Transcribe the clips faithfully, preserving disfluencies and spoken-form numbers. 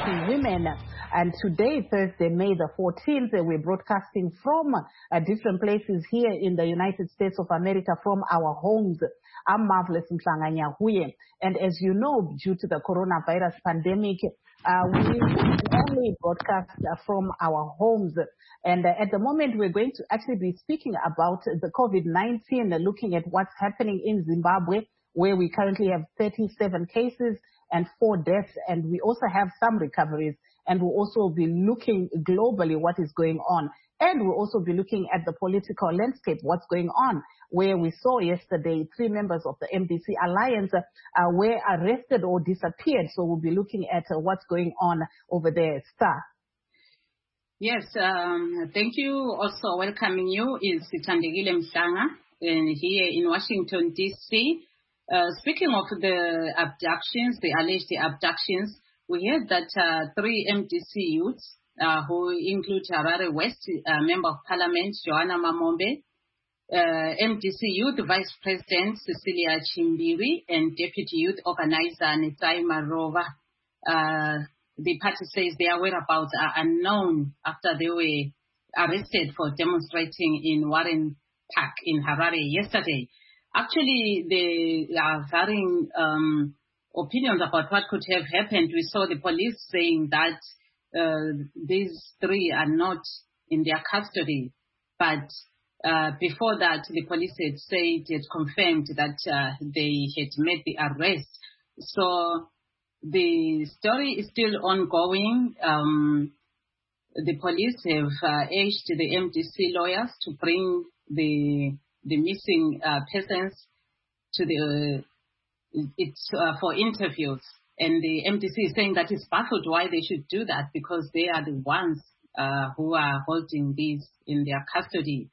to women. And today, Thursday, May the fourteenth, we're broadcasting from uh, different places here in the United States of America from our homes. I'm Marvelous Mhlanga-Nyahuye. And as you know, due to the coronavirus pandemic, uh, we only broadcast uh, from our homes. And uh, at the moment, we're going to actually be speaking about the COVID nineteen, uh, looking at what's happening in Zimbabwe, where we currently have thirty-seven cases and four deaths, and we also have some recoveries. And we'll also be looking globally what is going on. And we'll also be looking at the political landscape, what's going on, where we saw yesterday three members of the M D C Alliance uh, were arrested or disappeared. So we'll be looking at uh, what's going on over there. Star. Yes, um, thank you. Also welcoming you is Sithandegile Mhlanga and here in Washington, D C Uh, speaking of the abductions, the alleged abductions, we heard that uh, three M D C youths, uh, who include Harare West uh, Member of Parliament Joanna Mamombe, uh, M D C Youth Vice President Cecilia Chimbiri, and Deputy Youth Organizer Netsai Marova. Uh, the party says their whereabouts are unknown after they were arrested for demonstrating in Warren Park in Harare yesterday. Actually, there are varying um, opinions about what could have happened. We saw the police saying that uh, these three are not in their custody. But uh, before that, the police had said, had confirmed that uh, they had made the arrest. So the story is still ongoing. Um, the police have uh, urged the M D C lawyers to bring the the missing uh, persons to the, uh, it's uh, for interviews. And the M D C is saying that it's baffled why they should do that, because they are the ones uh, who are holding these in their custody.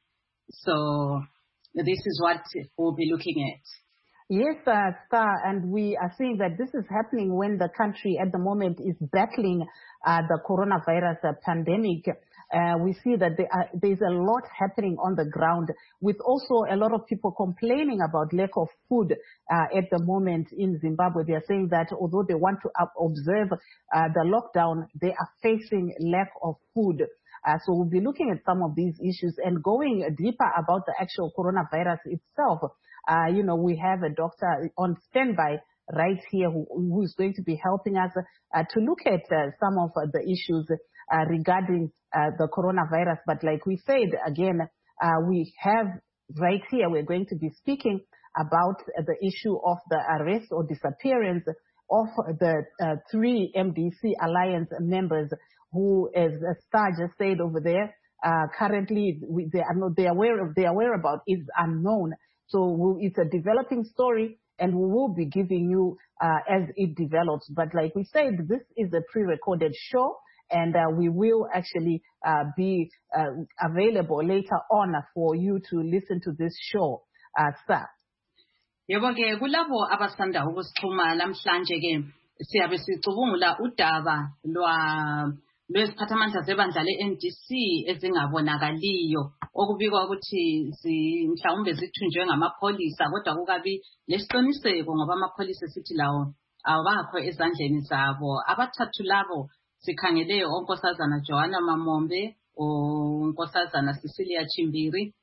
So this is what we'll be looking at. Yes, uh, Star, and we are seeing that this is happening when the country at the moment is battling uh, the coronavirus uh, pandemic. Uh, we see that there are, there's a lot happening on the ground, with also a lot of people complaining about lack of food uh, at the moment in Zimbabwe. They are saying that although they want to observe uh, the lockdown, they are facing lack of food. Uh, so we'll be looking at some of these issues and going deeper about the actual coronavirus itself. Uh, you know, we have a doctor on standby right here who, who is going to be helping us uh, to look at uh, some of uh, the issues uh, regarding uh, the coronavirus. But like we said, again, uh, we have right here, we're going to be speaking about uh, the issue of the arrest or disappearance of the uh, three M D C Alliance members who, as Star just said over there, uh, currently we, they are not, they are aware of their whereabouts is unknown. So we'll, it's a developing story, and we will be giving you uh, as it develops. But like we said, this is a pre-recorded show, and uh, we will actually uh, be uh, available later on for you to listen to this show. Uh, Sir. Yebo ke kulabo abasanda ukusixhuma namhlanje ke siyabe sicubungula udaba lwa lwesiphathamandla zebandla le-N D C ezingabonakaliyo okubikwa ukuthi mhlawumbe zithunjwe ngamapholisa, kodwa kukabi lesiqiniseko ngoba amapholisa sithi lawo awakho ezandleni zabo. Abathathu labo sikhangele onkosazana Joanna Mamombe, onkosazana Cecilia Chimbiri,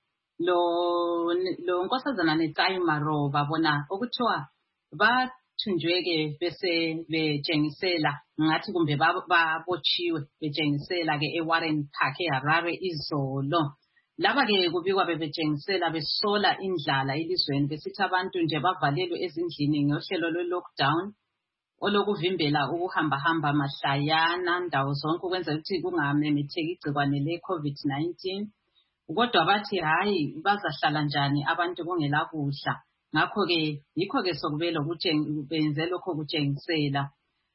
lo lo nkosazana Netsai Marova, bona okuthiwa ba thunjweke bese betshengisela ngathi kumbe babotshiwe betshengisela ke eWarren Park eHarare izolo. Laba ke kubikwa bebetshengisela besola indlala elizweni, besithi abantu nje bavalelwe ezindlini ngohlelo lwe-lockdown olokuvimbela ukuhamba-hamba mahlayana ndawo zonke ukwenza ukuthi kungamemetheki igcikwane le-COVID nineteen. Kodwa bathi hayi bazahlala njani abantu kungela kudla. Ngakho-ke yikho-ke sokubela benze lokho kutshengisela.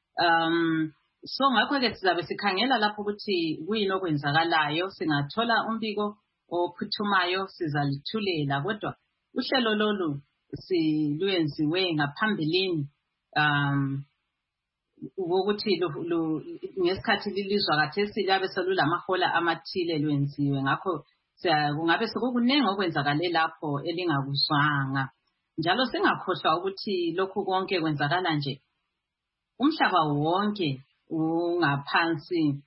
Um, so ngakho-ke sizabe sikhangela lapho ukuthi kuyini okwenzakalayo. Singathola umbiko ophuthumayo sizalithulela, kodwa uhlelo lolu silwenziwe ngaphambilini um ukuthi ngesikhathi lilizwa kathesi liyabe selulamahola amathile lwenziwe. Ngakho kungabe sekukuningi okwenzakale lapho elingakuzwanga. Njalo singakhohlwa ukuthi lokhu konke kwenzakala nje umhlaba wonke ungaphansi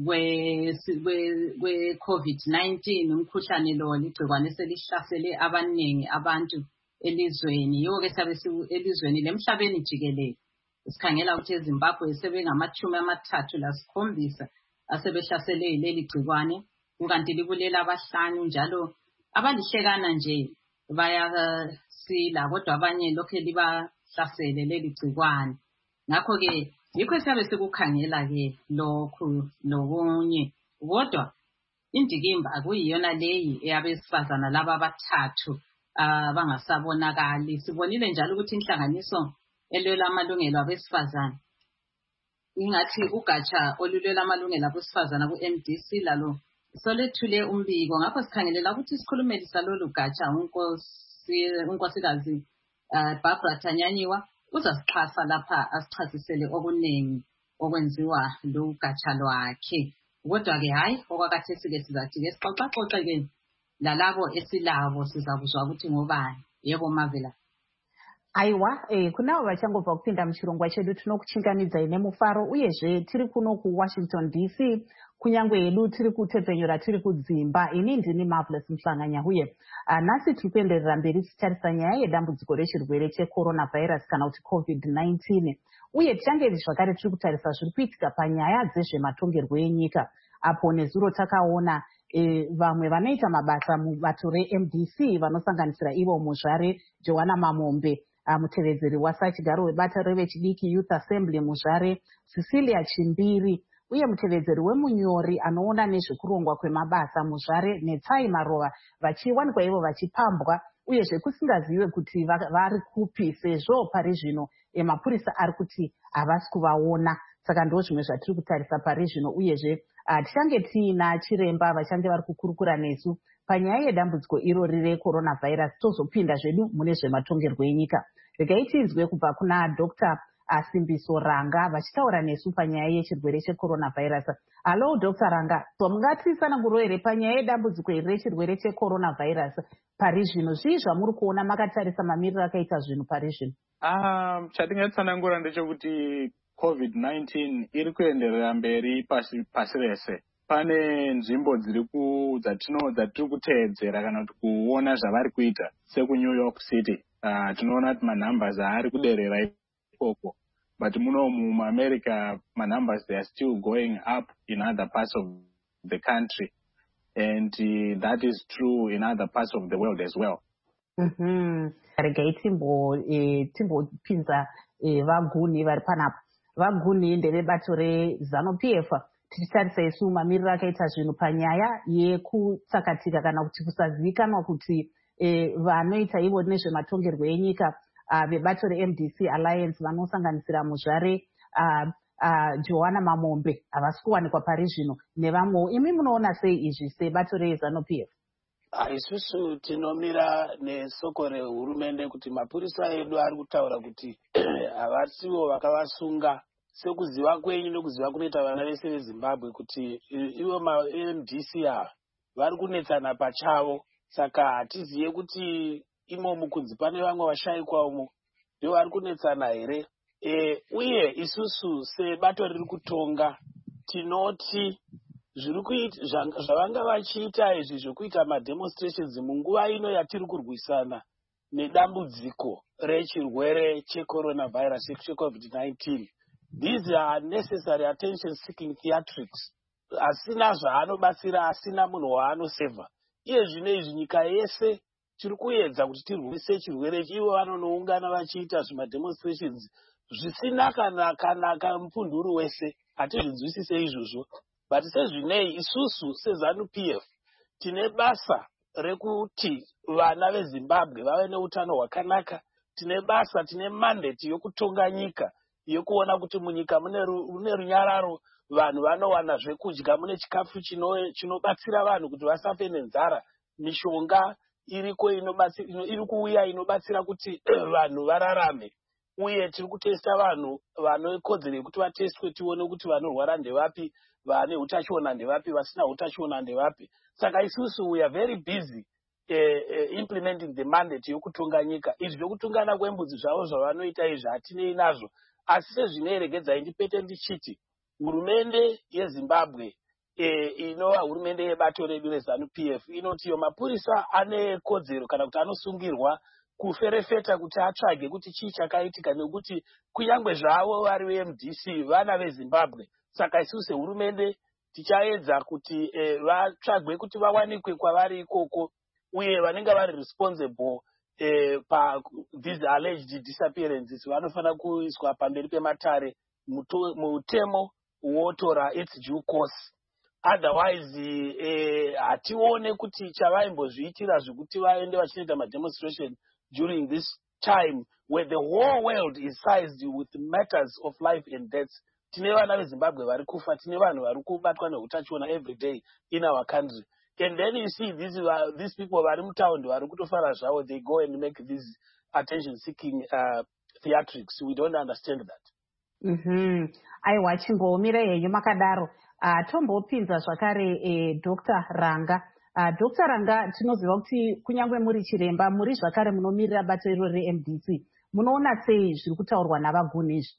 kwe COVID nineteen umkhuhlane lo ligcikwane selihlasele abaningi abantu elizweni. Yonke sabe elizweni lemhlabeni jikelele. Sikhangela ukuthi eZimbabwe sebengamachumi amathathu lasikhombisa asebehlasele leli gcikwane, kukanti libulela abahlanu njalo abalihlekana nje bayasila kodwa abanye lokho libahlasele leli gcikwane. Ngakho ke yikho siyabe sikukhangela ke lokhu lokunye, kodwa indikimba akuyiyona leyi eyabesifazana laba abathathu abangasabonakali. Sibonile njalo ukuthi inhlanganiso elwela amalungelo abesifazana, ingathi ugatsha olulwela amalungelo abesifazana ku-M D C lalo solethule umbiko. Ngakho sikhangelela ukuthi isikhulumeli salolu gatsha unkosikazi Barbara Tanyanyiwa uzasixhasa lapha asichasisele okuningi okwenziwa lugatsha lwakhe. Kodwa ke hayi okwakathesi ke sizathi ke sixoxaxoxe ke lalabo esilabo sizakuzwa ukuthi ngobani. Yebo Mavela. Aiwa, eh, kunavo vachangobva kupinda muchirongwa chedu tinokuchingamidza ine mufaro uyezve tiri kuno kuWashington D C kunyange hedu tiri kutepfenyura tiri kudzimba. Ini ndini Marvelous Mhlanganya uye uh, nhasi tiri kuenderera mberi tichitarisa nyaya yedambudziko rechirwere cheCoronavirus kana kuti COVID nineteen, uye tichange zvakare tiri kutarisa zviri kuitika panyaya dzezvematongerwo enyika, apo nezuro takaona E, vamwe vanoita mabasa mubato reM D C vanosanganisira ivo muzvare Joanna Mamombe, mutevedzeri wasachigaro webata revechidiki Youth Assembly muzvare Cecilia Chimbiri, uye mutevedzeri wemunyori anoona nezvekurongwa kwemabasa muzvare Netsai Marova, vachiwanikwa ivo vachipambwa uyezve kusingazive kuti vari kupi sezvo pari zvino mapurisa ari kuti havasi kuvaona. Saka ndo zvimwe zvatiri kutarisa pari zvino, uyezve Uh, tichange tiina chiremba vachange vari kukurukura nesu panyaya yedambudziko irori reCoronavirus, tozopinda zvedu mune zvematongerwo enyika. Regai tinzwe kubva kuna Doctor Simbiso Ranga vachitaura nesu panyaya yechirwere cheCoronavirus. Hello Doctor Ranga, mungatitsanangura here panyaya yedambudziko iri rechirwere cheCoronavirus pari zvino, zvii zvamuri kuona makatarisa mamiriro akaita zvinhu pari zvino? Um, chatingatsanangura ndechekuti COVID nineteen iri kuenderera mberi pasi pasi rese. Pane nzvimbo dziri ku dzatino dzatiri kuteedzera kana kuti kuona zvavari kuita seku New York City. Uh, tinoona kuti manumbers ari kuderera ikoko, but muno mu America manumbers they are still going up in other parts of the country, and uh, that is true in other parts of the world as well. Mhm. Regai timbo eh, timbo pinza eh, vaguni vari panapa. Vaguni ndevebato reZanu P F tichitarisa isu mamiriro akaita zvinhu panyaya yekutsakatika kana kuti kusazivikanwa kuti e, vanoita ivo nezvematongerwo enyika uh, vebato reM D C Alliance vanosanganisira muzvare uh, uh, Joanna Mamombe havasi kuwanikwa pari zvino nevamwewo. Imi munoona sei izvi sebato reZanu P F? Isusu tinomira nesoko rehurumende kuti mapurisa edu ari kutaura kuti havasiwo vakavasunga sekuziva kwenyu nokuziva kunoita vana vese veZimbabwe kuti ivo ma-M D C ava vari kunetsana pachavo. Saka hatiziye kuti imomo kunzi pane vamwe vashayikwa umo ndivo vari kunetsana here. E, uye isusu sebato riri kutonga tinoti zvavanga vachiita izvi zvokuita mademonstrations munguva ino yatiri kurwisana nedambudziko rechirwere cheCoronavirus cheCovid nineteen. These are necessary attention seeking theatrics. Asina zvaanobatsira, asina munhu waanosevha. Iye zvino izvi nyika yese tiri kuedza kuti tirwise chirwere ichi. Ivo vanonoungana vachiita zvimademonstrations zvisina kana kana mupunduru wese. Hatizvinzwisise izvozvo. But sezvinei isusu seZanu P F tine basa rekuti vana veZimbabwe vave neutano hwakanaka. Tine basa, tine mandate yokutonga nyika, yokuona kuti munyika mune runyararo, vanhu vanowana zvekudya, mune chikafu chinobatsira vanhu kuti vasafe nenzara, mishonga iriko inobatsira iri kuuya inobatsira kuti vanhu vararame. Uye tiri kutesta vanhu vanokodzera kuti vatestwe tione kuti vanorwara ndevapi, vane utachiona ndevapi, vasina utachiona ndevapi. Saka isusu we are very busy uh, uh, implementing the mandate yokutonga nyika. Izvi zvokutungana kwembudzi zvavo zvavanoita izvi hatinei nazvo. Asi sezvinei regedzai ndipete ndichiti hurumende yeZimbabwe eh, inova hurumende yebato redu reZANU-P F inoti iyo mapurisa ane kodzero kana kuti anosungirwa kuferefeta kuti atsvage kuti chii chakaitika nekuti kunyange zvavo vari ve-M D C vana veZimbabwe. Saka isusu sehurumende tichaedza kuti eh, vatsvagwe kuti vawanikwe kwavari ikoko uye vanenge vari responsible eh, pa these alleged disappearances vanofana kuiswa pamberi pematare mutemo wotora its due course. Otherwise eh, hatione kuti chavaimbozviitira zvekuti vaende vachiita mademonstration during this time where the whole world is seized with matters of life and death. Tine vana veZimbabwe vari kufa, tine vanhu vari kubatwa neutachiona every day in our country. And then you see these uh, these people vari mutaundi vari kutofara zvavo, they go and make these attention seeking uh, theatrics. We don't understand that. Mhm. Aiwa chimbomira henyu makadaro. Uh, tombopinza zvakare eh, Doctor Ranga. Uh, Doctor Ranga, tinoziva kuti kunyangwe muri chiremba muri zvakare munomirira bato iro re-M D C. Munoona sei zviri kutaurwa navaguni izvi?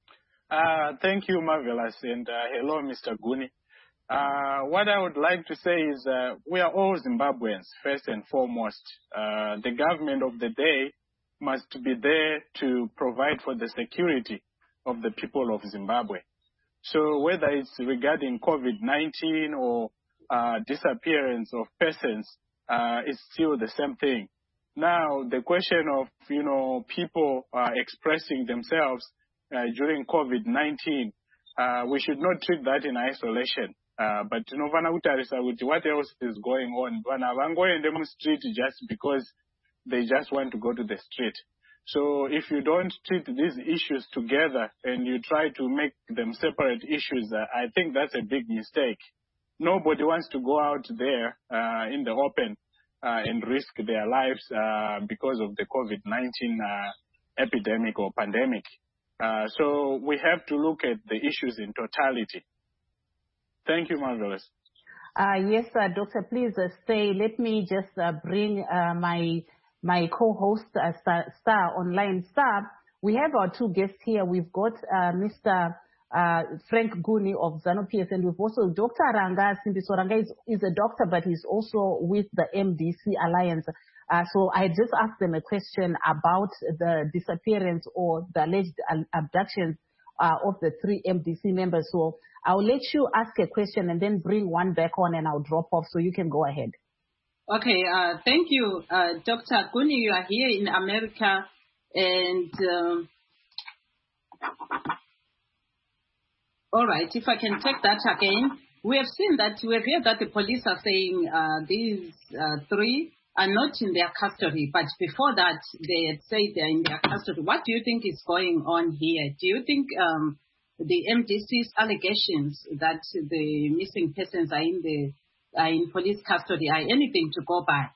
Uh, thank you, Marvelous, and uh, hello, Mister Guni. Uh, what I would like to say is uh, we are all Zimbabweans, first and foremost. Uh, the government of the day must be there to provide for the security of the people of Zimbabwe. So whether it's regarding COVID nineteen or uh, disappearance of persons, uh, it's still the same thing. Now, the question of, you know, people uh, expressing themselves uh, during COVID nineteen, uh, we should not treat that in isolation. Uh, but tinovana kutarisa kuti what else is going on. Vanhu havangoende mustreet just because they just want to go to the street. So if you don't treat these issues together and you try to make them separate issues, uh, I think that's a big mistake. Nobody wants to go out there uh, in the open uh, and risk their lives uh, because of the COVID nineteen uh, epidemic or pandemic. Uh, so we have to look at the issues in totality. Thank you, Marvelous. Uh, yes, uh, Doctor, please uh, stay. Let me just uh, bring uh, my my co-host, uh, Star, Star Online. Star, we have our two guests here. We've got uh, Mister Uh, Frank Guni of ZANU-P F, and we've also Doctor Ranga. Simbiso Ranga is, is a doctor, but he's also with the M D C Alliance. Uh, so I just asked them a question about the disappearance or the alleged abductions uh, of the three M D C members. So I'll let you ask a question and then bring one back on, and I'll drop off so you can go ahead. Okay, uh, thank you, uh, Doctor Guni. You are here in America, and um, all right, if I can take that again. We have seen that, we have heard that the police are saying uh, these uh, three are not in their custody, but before that, they had said they're in their custody. What do you think is going on here? Do you think um, the M D C's allegations that the missing persons are in the are in police custody are anything to go by?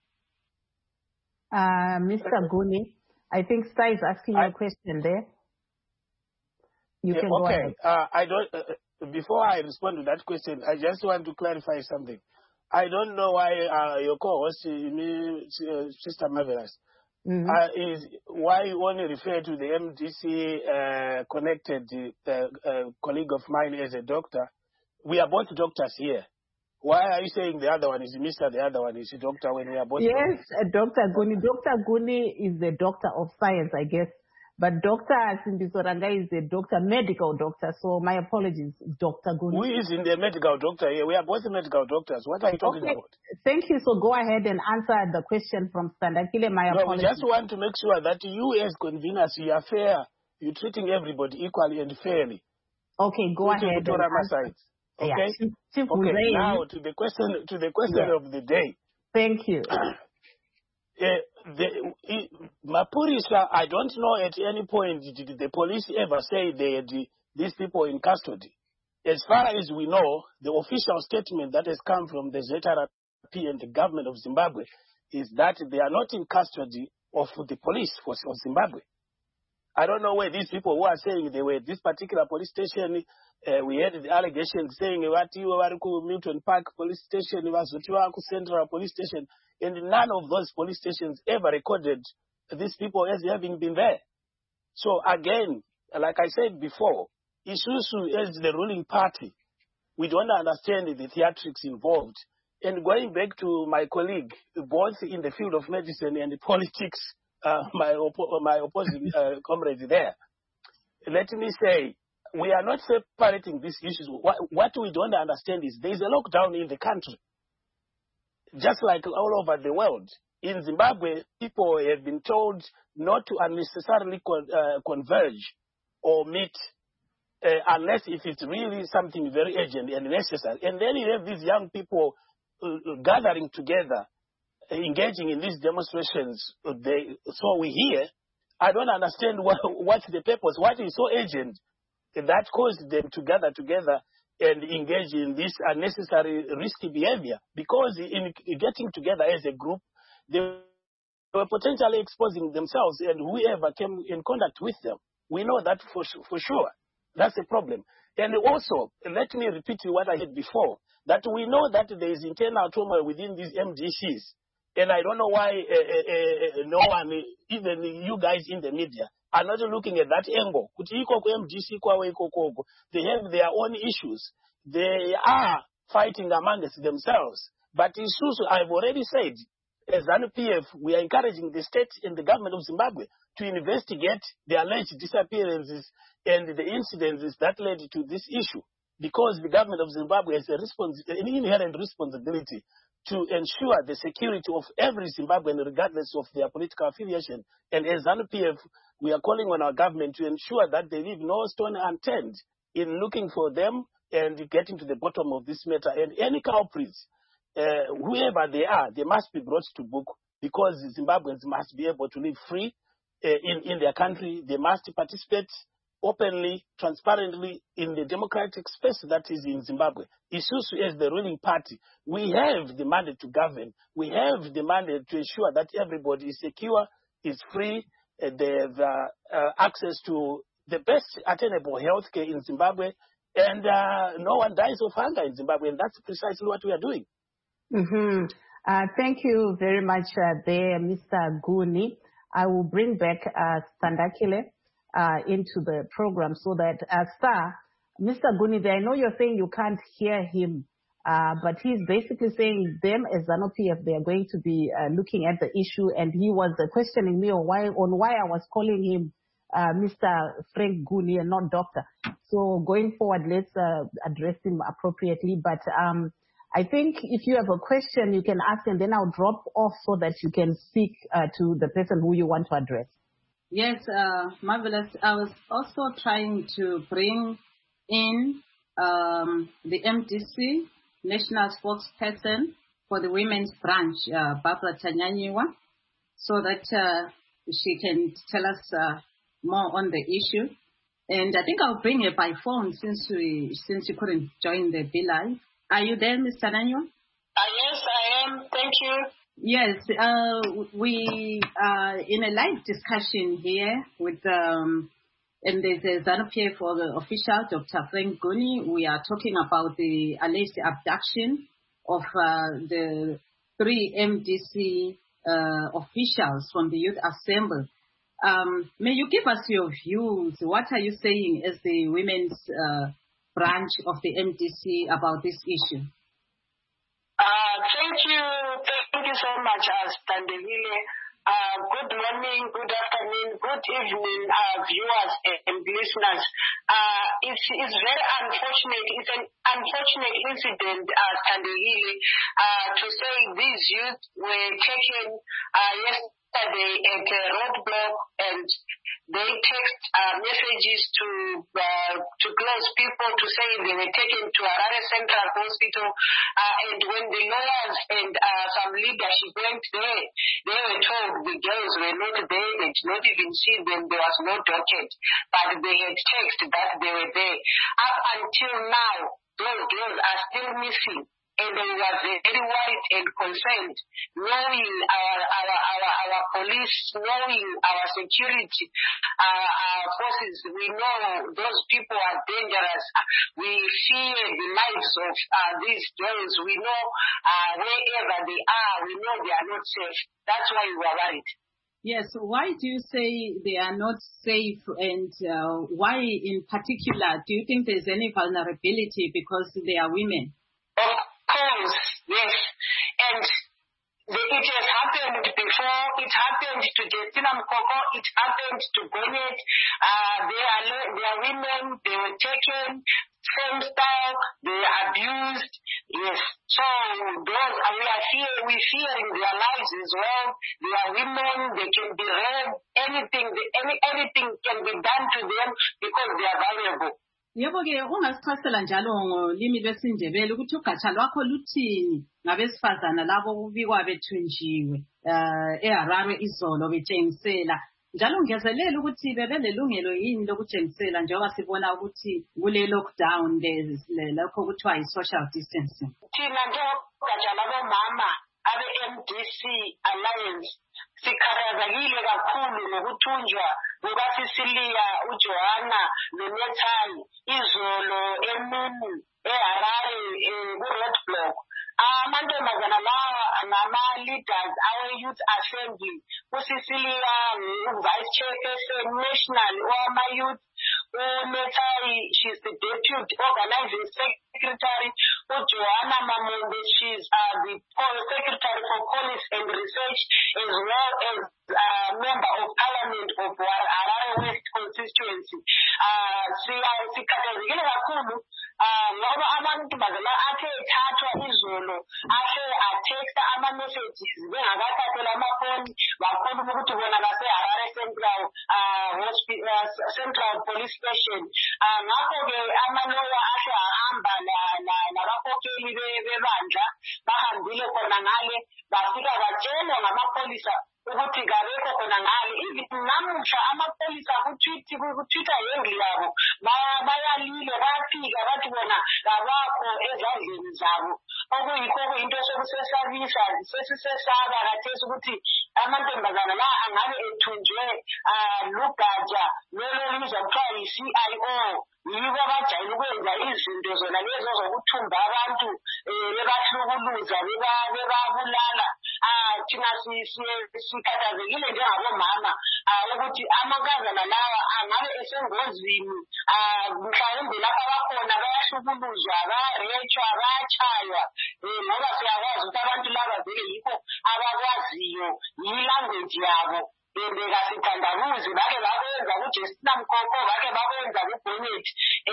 Uh, Mister Guni, I think Star is asking you a question there. You yeah, can okay. go ahead. Uh, I don't. Uh, before I respond to that question, I just want to clarify something. I don't know why uh, your co-host, uh, Sister Marvelous, mm-hmm. uh, is why you only refer to the M D C uh, connected uh, uh, colleague of mine as a doctor. We are both doctors here. Why are you saying the other one is Mister the other one is a doctor when we are both? Yes, doctors? Doctor Guni. Doctor Guni is the doctor of science, I guess. But Doctor Simbiso Ranga is a doctor, medical doctor. So my apologies, Doctor Guni. Who is in the medical doctor here? We are both medical doctors. What are you talking okay. about? Thank you. So go ahead and answer the question from Standakile. My no, apologies. We just want to make sure that you as conveners, you are fair. You're treating everybody equally and fairly. Okay, go ahead. And answer. Okay. Yeah. Okay. Now to the question to the question yeah. of the day. Thank you. Uh, the, uh, Mapurisa, I don't know at any point did the police ever say they had the, these people in custody. As far as we know, the official statement that has come from the Z R P and the government of Zimbabwe is that they are not in custody of the police for, of Zimbabwe. I don't know where these people who are saying they were at this particular police station. Uh, we had the allegations saying what you were Milton Park police station, Central police station, and none of those police stations ever recorded these people as having been there. So again, like I said before, Isusu, as the ruling party, we don't understand the theatrics involved. And going back to my colleague, both in the field of medicine and politics, uh, my, oppo- my opposing uh, comrade there, let me say, we are not separating these issues. What, what we don't understand is there is a lockdown in the country, just like all over the world. In Zimbabwe, people have been told not to unnecessarily con- uh, converge or meet uh, unless if it's really something very urgent and necessary. And then you have these young people uh, gathering together, uh, engaging in these demonstrations. Uh, they, so we hear, I don't understand what, what's the purpose, what is so urgent that caused them to gather together and engage in this unnecessary risky behavior. Because in getting together as a group, they were potentially exposing themselves and whoever came in contact with them. We know that for, for sure. That's a problem. And also, let me repeat what I said before, that we know that there is internal turmoil within these M D Cs. And I don't know why uh, uh, uh, no one, even you guys in the media, are not looking at that angle. They have their own issues. They are fighting amongst themselves. But Isusu, I've already said, as ZANU P F, we are encouraging the state and the government of Zimbabwe to investigate the alleged disappearances and the incidences that led to this issue, because the government of Zimbabwe has a respons- an inherent responsibility to ensure the security of every Zimbabwean, regardless of their political affiliation. And as ZANU P F, we are calling on our government to ensure that they leave no stone unturned in looking for them and getting to the bottom of this matter. And any culprits, Uh, whoever they are, they must be brought to book, because Zimbabweans must be able to live free uh, in, in their country. They must participate openly, transparently in the democratic space that is in Zimbabwe. Isusu, as the ruling party, we have the mandate to govern. We have the mandate to ensure that everybody is secure, is free, uh, they have uh, uh, access to the best attainable health care in Zimbabwe, and uh, no one dies of hunger in Zimbabwe, and that's precisely what we are doing. Mm-hmm. Uh, thank you very much uh, there, Mister Guni. I will bring back uh, Standakile uh, into the program so that, uh, Star, Mister Guni, I know you're saying you can't hear him, uh, but he's basically saying them as ZANU P F, they are going to be uh, looking at the issue, and he was uh, questioning me on why, on why I was calling him uh, Mister Frank Guni and not Doctor. So going forward, let's uh, address him appropriately, but um, I think if you have a question, you can ask, and then I'll drop off so that you can speak uh, to the person who you want to address. Yes, uh, marvelous. I was also trying to bring in um, the M D C, National Spokesperson for the Women's Branch, uh, Barbara Tanyanyiwa, so that uh, she can tell us uh, more on the issue. And I think I'll bring her by phone since we since you couldn't join the B Live. Are you there, Mister Nanyo? Uh, yes, I am. Thank you. Yes, uh, we are in a live discussion here with, um, and there's a ZANU P F for the official, Doctor Frank Guni. We are talking about the alleged abduction of uh, the three M D C uh, officials from the Youth Assembly. Um, may you give us your views? What are you saying as the women's uh, branch of the M D C about this issue? Uh, thank you. Thank you so much, uh, Standakile. Uh, good morning, good afternoon, good evening, uh, viewers and listeners. Uh, it's, it's very unfortunate. It's an unfortunate incident, uh, Standakile, uh, to say these youth were taken uh, yesterday at a roadblock, and they text uh, messages to uh, to close people to say they were taken to Harare Central Hospital, uh, and when the lawyers and uh, some leadership went there, they were told the girls were not there, they did not even see them, there was no docket, but they had text that they were there. Up until now, those girls are still missing. And they were very worried and concerned, knowing our our our, our police, knowing our security uh, our forces. We know those people are dangerous. We fear the lives of uh, these girls. We know uh, wherever they are, we know they are not safe. That's why we are worried. Yes, why do you say they are not safe, and uh, why in particular do you think there's any vulnerability because they are women? Of course, yes. And the, it has happened before. It happened to Justina Mkoko. It happened to Bennett. Uh, they, are, they are women. They were taken. Same style. They were abused. Yes. So those we are fear, we fearing their lives as well. They are women. They can be raped. Anything, any, anything can be done to them because they are vulnerable. Yebo ke ungasichasela njalo ngolimi lwesindebele ukuthi ugatsha lwakho luthini ngabesifazana labo kubikwa bethunjiwe eh eHarare izolo betshengisela njalo ngiyazelela ukuthi bebelelungelo yini lokutshengisela njengoba sibona ukuthi kule lockdown lokho kuthiwa yi social distancing. Thina njengogatsha labomama abe M D C Alliance sikhathazekile kakhulu ngokuthunjwa kukaSisilia uJohana noNethai izolo emini eHarare ku-roadblock. Amantombazana lawa ngama-leaders awe-youth assembly. USisilia u-vice chairperson national owama-youth. uNethai, she's the deputy organizing secretary. uJohana Mamonde, she's uh, the secretary for policy and research, as well as uh, member of parliament of Harare West constituency. Uh, sikhathazekile kakhulu ngoba abantu bazala athe ethathwa izolo athe atexta ama-messages bengakathathela amafoni bakhuluma ukuthi bona base-Harare Central uh, hospital, uh, Central Police Station. Uh, ngakho-ke amaloya ahle ahamba nabakhokheli bebandla bahambile khona ngale bafika batshelwa ngamapholisa ukuthi kabekho khona ngale. Even namuhla amapholisa kutwitter yendlu yabo bayalile bayafika bathi bona kabakho ezandleni zabo okuyikho kuyinto sokusesabisa sesisesaba kathesi ukuthi amantombazana la angabe ethunjwe lugatsha lolo lubizwa kuthiwa yi-C I O. Yibo abajayele ukwenza izinto zona lezo zokuthumba abantu bebahlukuluza bebabulala. Thina sikhathazekile njengabomama ukuthi amankazana lawa angabe esengozini mhlawumbe lapha bakhona bayahlukuluzwa bayarechwa bayachaywa ngoba siyakwazi ukuthi abantu laba vele yikho abakwaziyo yilanguage yabo. Bembeka sithandabuzi bake bakwenza kuJustina Mkoko bake bakwenza kuBennett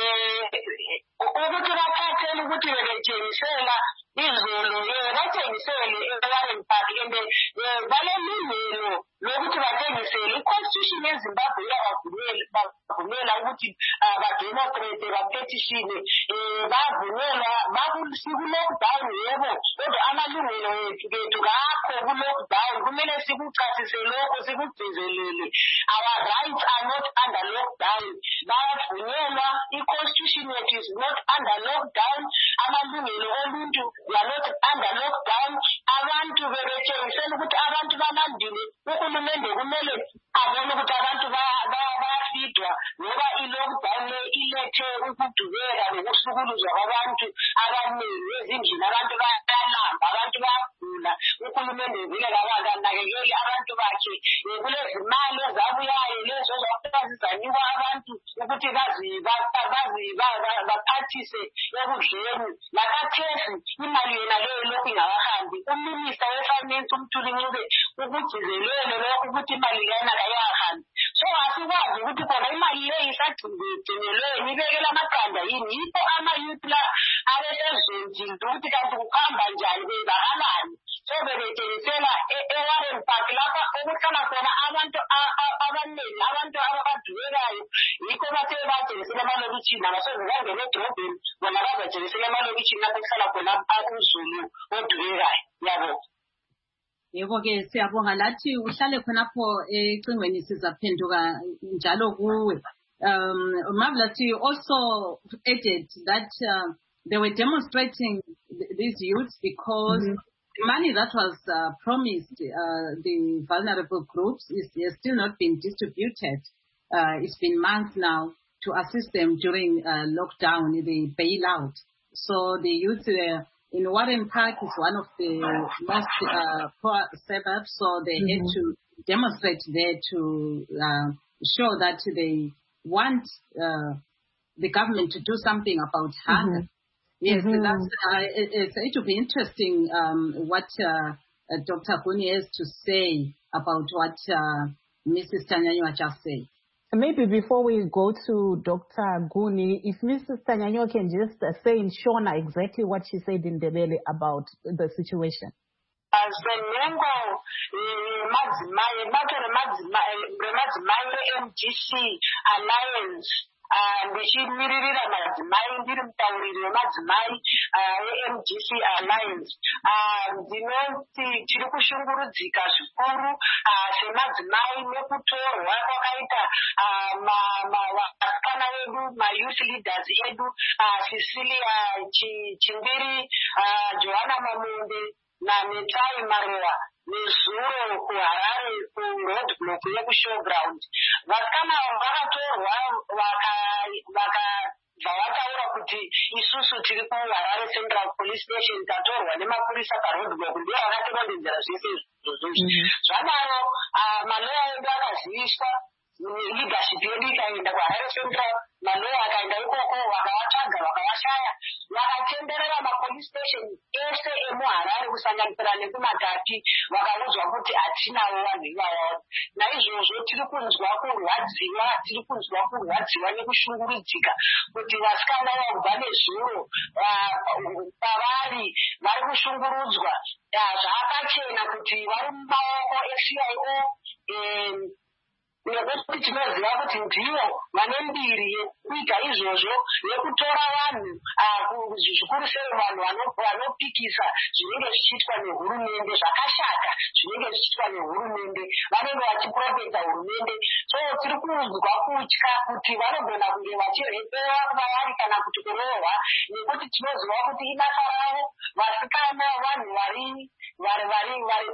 ukuthi bakhathele ukuthi bebetshengisela izolo batshengisele eWarren Park and balelungelo lokuthi batshengisele i-constitution yeZimbabwe iyabavumela ukuthi bademonstrate bapetishine bavumela siku-lockdown yebo kodwa amalungelo ethu kakho ku-lockdown kumele sikuchasise lokho sikugcizelele. Our rights are not under lockdown. Bayavunyelwa i-constitution yethu is not under lockdown. Amalungelo oluntu we are not under lockdown. Abantu bebetshengisela ukuthi abantu balandile uhulumende kumele abone ukuthi abantu bayafidwa ngoba i-lockdown le ilethe ukudubeka nokuhlukuluzwa kwabantu abaningi ezindlini. Abantu bayalamba abantu bayagula. Uhulumende vele kawakanakekeli abantu bakhe kulezimali ezabuyayo lezo zokuzanikwa abantu ukuthi baphathise ekudleni. Lakathesi imali yona leyo lokhu ingakahambi. Uminista we-finance uMthuli Ncube ukugcizelele lokhu ukuthi imali lena kayahambi. So asikwazi ukuthi khona imali leyo isagcinelweni ibekela amaqanda yini. Yikho ama-youth la abesezenzile ukuthi kanti kuhamba njani bebakalani. So bebetshengisela eWarren Park lapha okuhlala khona abantu abaningi abantu abadubekayo. Yikho bathe batshengisela emalokitshini abasoze bangene edrobheni bona bazatshengisela emalokitshini lapho kuhlala khona uzulu odubekayo. Yabo. Yebo ke siyabonga lathi uhlale khonapho ecingweni sizaphenduka njalo kuwe. Um, Marvelous, you also added that uh, they were demonstrating th- these youths because mm-hmm. the money that was uh, promised uh, the vulnerable groups is has still not been distributed. Uh, it's been months now to assist them during uh, lockdown, the bailout. So the youth were in Warren Park is one of the most uh, poor suburbs, so they mm-hmm. had to demonstrate there to uh, show that they want uh, the government to do something about hunger. Mm-hmm. Yes, mm-hmm. that's, uh, it, it's, it will be interesting um, what uh, uh, Doctor Guni has to say about what uh, Missus Tanyanywa just said. Maybe before we go to Doctor Guni, if Missus Tanyanywa can just uh, say in Shona exactly what she said in Ndebele about the situation. As the Nengo M G C Alliance, ndichimiririra madzimai ndiri mutauriri wemadzimai e-M G C Alliance, ndinoti tiri kushungurudzika zvikuru semadzimai nekutorwa kwakaita vasikana vedu, mayouth leaders edu, Cecilia Chimbiri, Joanna Mamunde naNetai Maruwa nezuro kuHarare kuroad block yekushowground. Vasikana vakatorwa vakabva vataura kuti isusu tiri kuHarare Central Police Station tatorwa nemapurisa paroad block, ndiyo vakatirondedzera zvese izvozvo. Zvadaro maloya edu akaziviswa, leadership yedu ikaenda kuHarare Central, maloya akaenda ikoko vakavatsvaga vakavashaya, vakatenderera mapolice station ese emuHarare kusanganisira nekuMatati, vakaudzwa kuti hatinawo vanhu ivavo. Naizvozvo tiri kunzwa kurwadziwa, tiri kunzwa kurwadziwa nekushungurudzika kuti vasikana vabva nezuro pavari vari kushungurudzwa. Zvakachena kuti vari mumaoko eC I O, nekuti tinoziva kuti ndivo vane mbiri yekuita izvozvo, yekutora vanhu zvikuru sei vanhu vanopikisa zvinenge zvichiitwa nehurumende, zvakashata zvinenge zvichiitwa nehurumende, vanenge vachipropedza hurumende. So tiri kunzwa kutya kuti vanogona kunge vachirepewa kwavari kana kuti kurohwa, nekuti tinoziva kuti ibasa ravo. Vasikana vanhu vari vari vari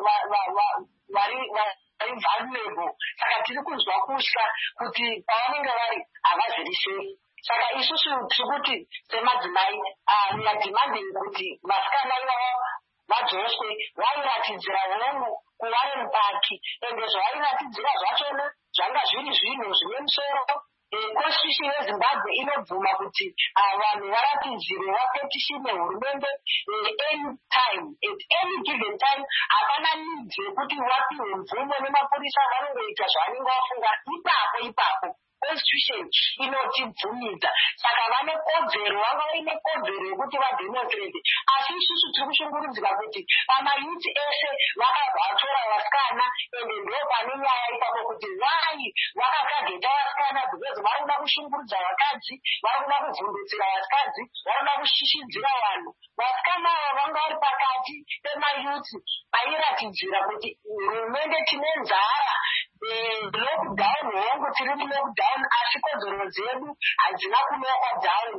vari vari vulnerable, saka tiri kunzwa kutya kuti pavanenge vari havazirisei. Saka isusu tiri kuti semadzimai we are demanding kuti vasikana ivavo vadzoswe. Vairatidzira hongu kuWarren Park, ende zvairatidzira zvachona zvanga zviri zvinhu zvine musoro. Constitution yeZimbabwe inobvuma kuti vanhu varatidzire vapetishine hurumende any time, at any given time. Hapana need yekuti vapiwe mvumo nemapurisa, vanongoita zvavanenge vafunga ipapo ipapo. Constitution inotibvumidza, saka vane kodzero, vanga vaine kodzero yekuti vademonstrate. Asi isusu tiri kushungurudzika kuti pamayuthi ese vakavatora vasikana, ende ndo pane nyaya ipapo kuti why vakatageta vasikana, because vari kuda kushungurudza vakadzi, vari kuda kuvhundutsira vakadzi, vari kuda kushishidzira vanhu. Vasikana ava vanga vari pakati pemayuthi vairatidzira kuti hurumende tine nzara, lockdown hongu tiri mulockdown, asi kodzero dzedu hadzina kulokwa down,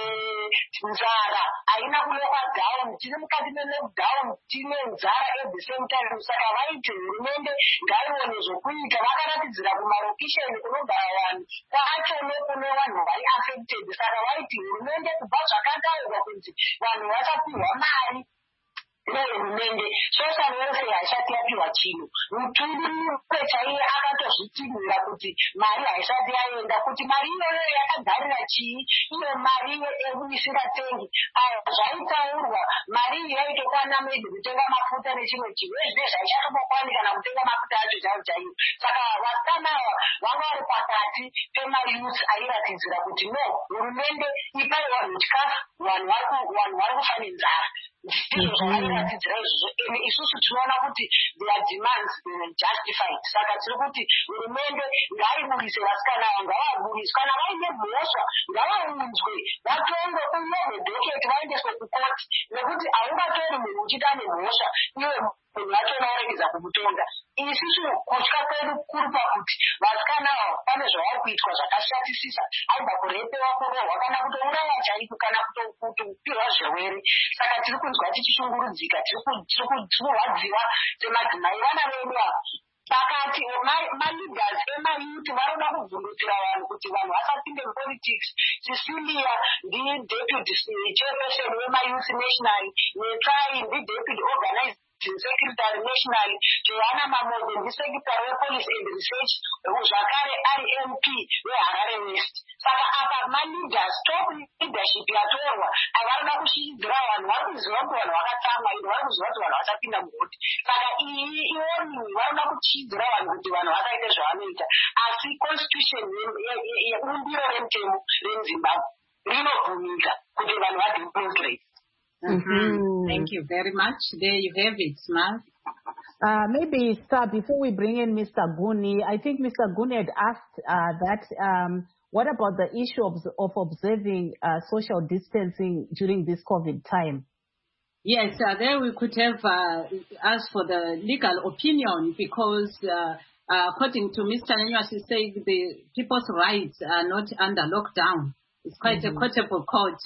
nzara haina kulokwa down, tiri mukati melockdown, tine nzara at the same time. Saka vaiti hurumende ngaione zvokuita, vakaratidzira kumarokisheni kunogara vanhu kwaachone kune vanhu vari affected. Saka vaiti hurumende kubva zvakataurwa kuti vanhu vachapiwa mari nehurumende, social welfare haisati yapiwa chinhu. Mutundupe chaiye akatozvitinhira kuti mari haisati yaenda, kuti mari iyoyo yakagarira chii, iyo mari yedu isingatengi. Zvaitaurwa mari iyi yaitokwana maybe kutenga mafuta nechimwe chinhu, ezvine zvaichatobokwana kana kutenga mafuta acho chaiwo chaiwo. Saka vasikana ava vanga vari pakati pemayuth airatidzira kuti no, hurumende ipai vanhu chikafu, vanhu vari kufa nenzara. Ndizvo zvavaratidzira izvozvo, ene isusu tinoona kuti their demands were justified. Saka tiri kuti hurumende ngaiburise vasikana ava, ngavaburiswe. Kana vaine mhosva ngavaunzwe, vatongwe uye nedhoketi vaendeswe kukoti, nekuti haungatori munhu uchida nemhosva iwe munhu wachona waregedza kumutonga. Isusu kutya kwedu kuri pakuti vasikana ava pane zvavari kuitwa zvakashatisisa, aibva kurepewa, kurohwa, kana kutouraya chaiko, kana kutopirwa zvirwere. Saka tiri kunzwa tichishungurudzika, tiri kurwadziwa semadzimai. Vana vedu ava sakati ma-leaders emayouth vanoda kuvhundutira vanhu kuti vanhu vasapinde mupolitics. Cecilia ndi-deputy chairperson wemayouth national, Netrai ndi-deputy organizing secretary national, Joanna Mamodo ndi-secretary wepolice and research, zvakare ari M P weHarare West. Saka apa ma-leaders top leadership yatorwa avanoda kushidzira vanhu, vari kuziva kuti vanhu vakatsamwa ino, vari kuziva kuti vanhu vasapinda muvhoti. Saka iyi ioni vanoda kuchidzira vanhu kuti vanhu vasaite zvavanoita, asi constitution yebumbiro remutemo rezimbabwe rinobvumika kuti vanhu vademonstrate. Mm-hmm. Thank you very much. There you have it, Smart. Uh, maybe, Star, before we bring in Mister Guni, I think Mister Guni had asked uh, that um, what about the issue of, of observing uh, social distancing during this COVID time? Yes, uh, there we could have uh, asked for the legal opinion because uh, uh, according to Mister Nanywa, she said the people's rights are not under lockdown. It's quite mm-hmm. a quotable quote.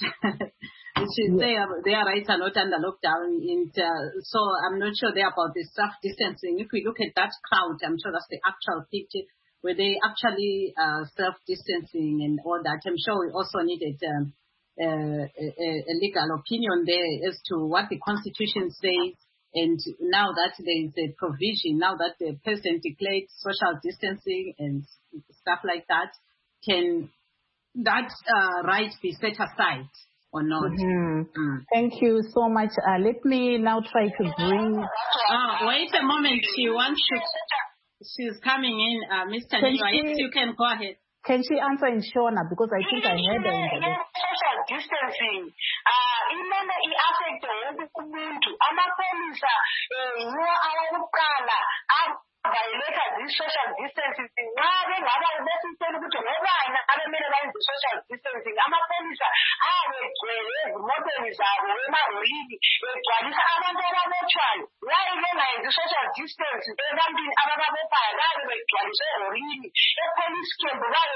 She yeah. say uh, their rights are not under lockdown, and uh, so I'm not sure there about the self-distancing. If we look at that crowd, I'm sure that's the actual picture where they actually uh, self-distancing and all that. I'm sure we also needed um, uh, a, a legal opinion there as to what the Constitution says, and now that there is a provision, now that the President declared social distancing and stuff like that, can that uh, right be set aside? Or not. Mm-hmm. Mm. Thank you so much. Uh, let me now try to bring... Oh, wait a moment. She wants to... She's coming in, uh, Mister Nanywa. Yes, you can go ahead. Can she answer in Shona? Because I think I heard her in the social distancing. Imene i-affect wonke umuntu. Amapolisa yiwo awokuqala violate this social distancing. Nxa bengaba besitshela ukuthi ngobani abemele bayenze social distancing, amapolisa awegcwele ezimotweni zabo emaholini begcwalisa abantu ababotshwayo. Yaye bengayenzi social distance ebantwini abababophayo babe begcwalise eholini. Epolice camp babe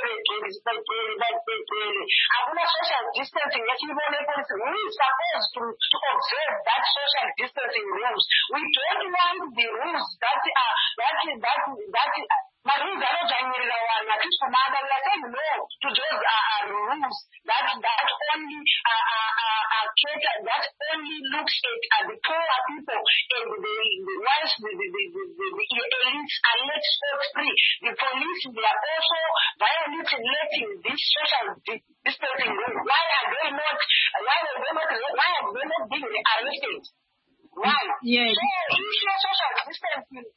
begcwele. Akuna social distancing esiyibona epolice. We are supposed to, to observe that social distancing rules. We don't want the rules that are that is that that is but rules are not genuine one. At least for mother, we are saying no to those uh, rules that that only uh, uh, uh, cater, that only looks at uh, the poor people and the the ones the the the, the, the, the elites are let sport free. The police, they are also violating this social distancing rule. Why are they not? Why are they not? Why are they not being arrested? Why? Yes. So issue social distancing.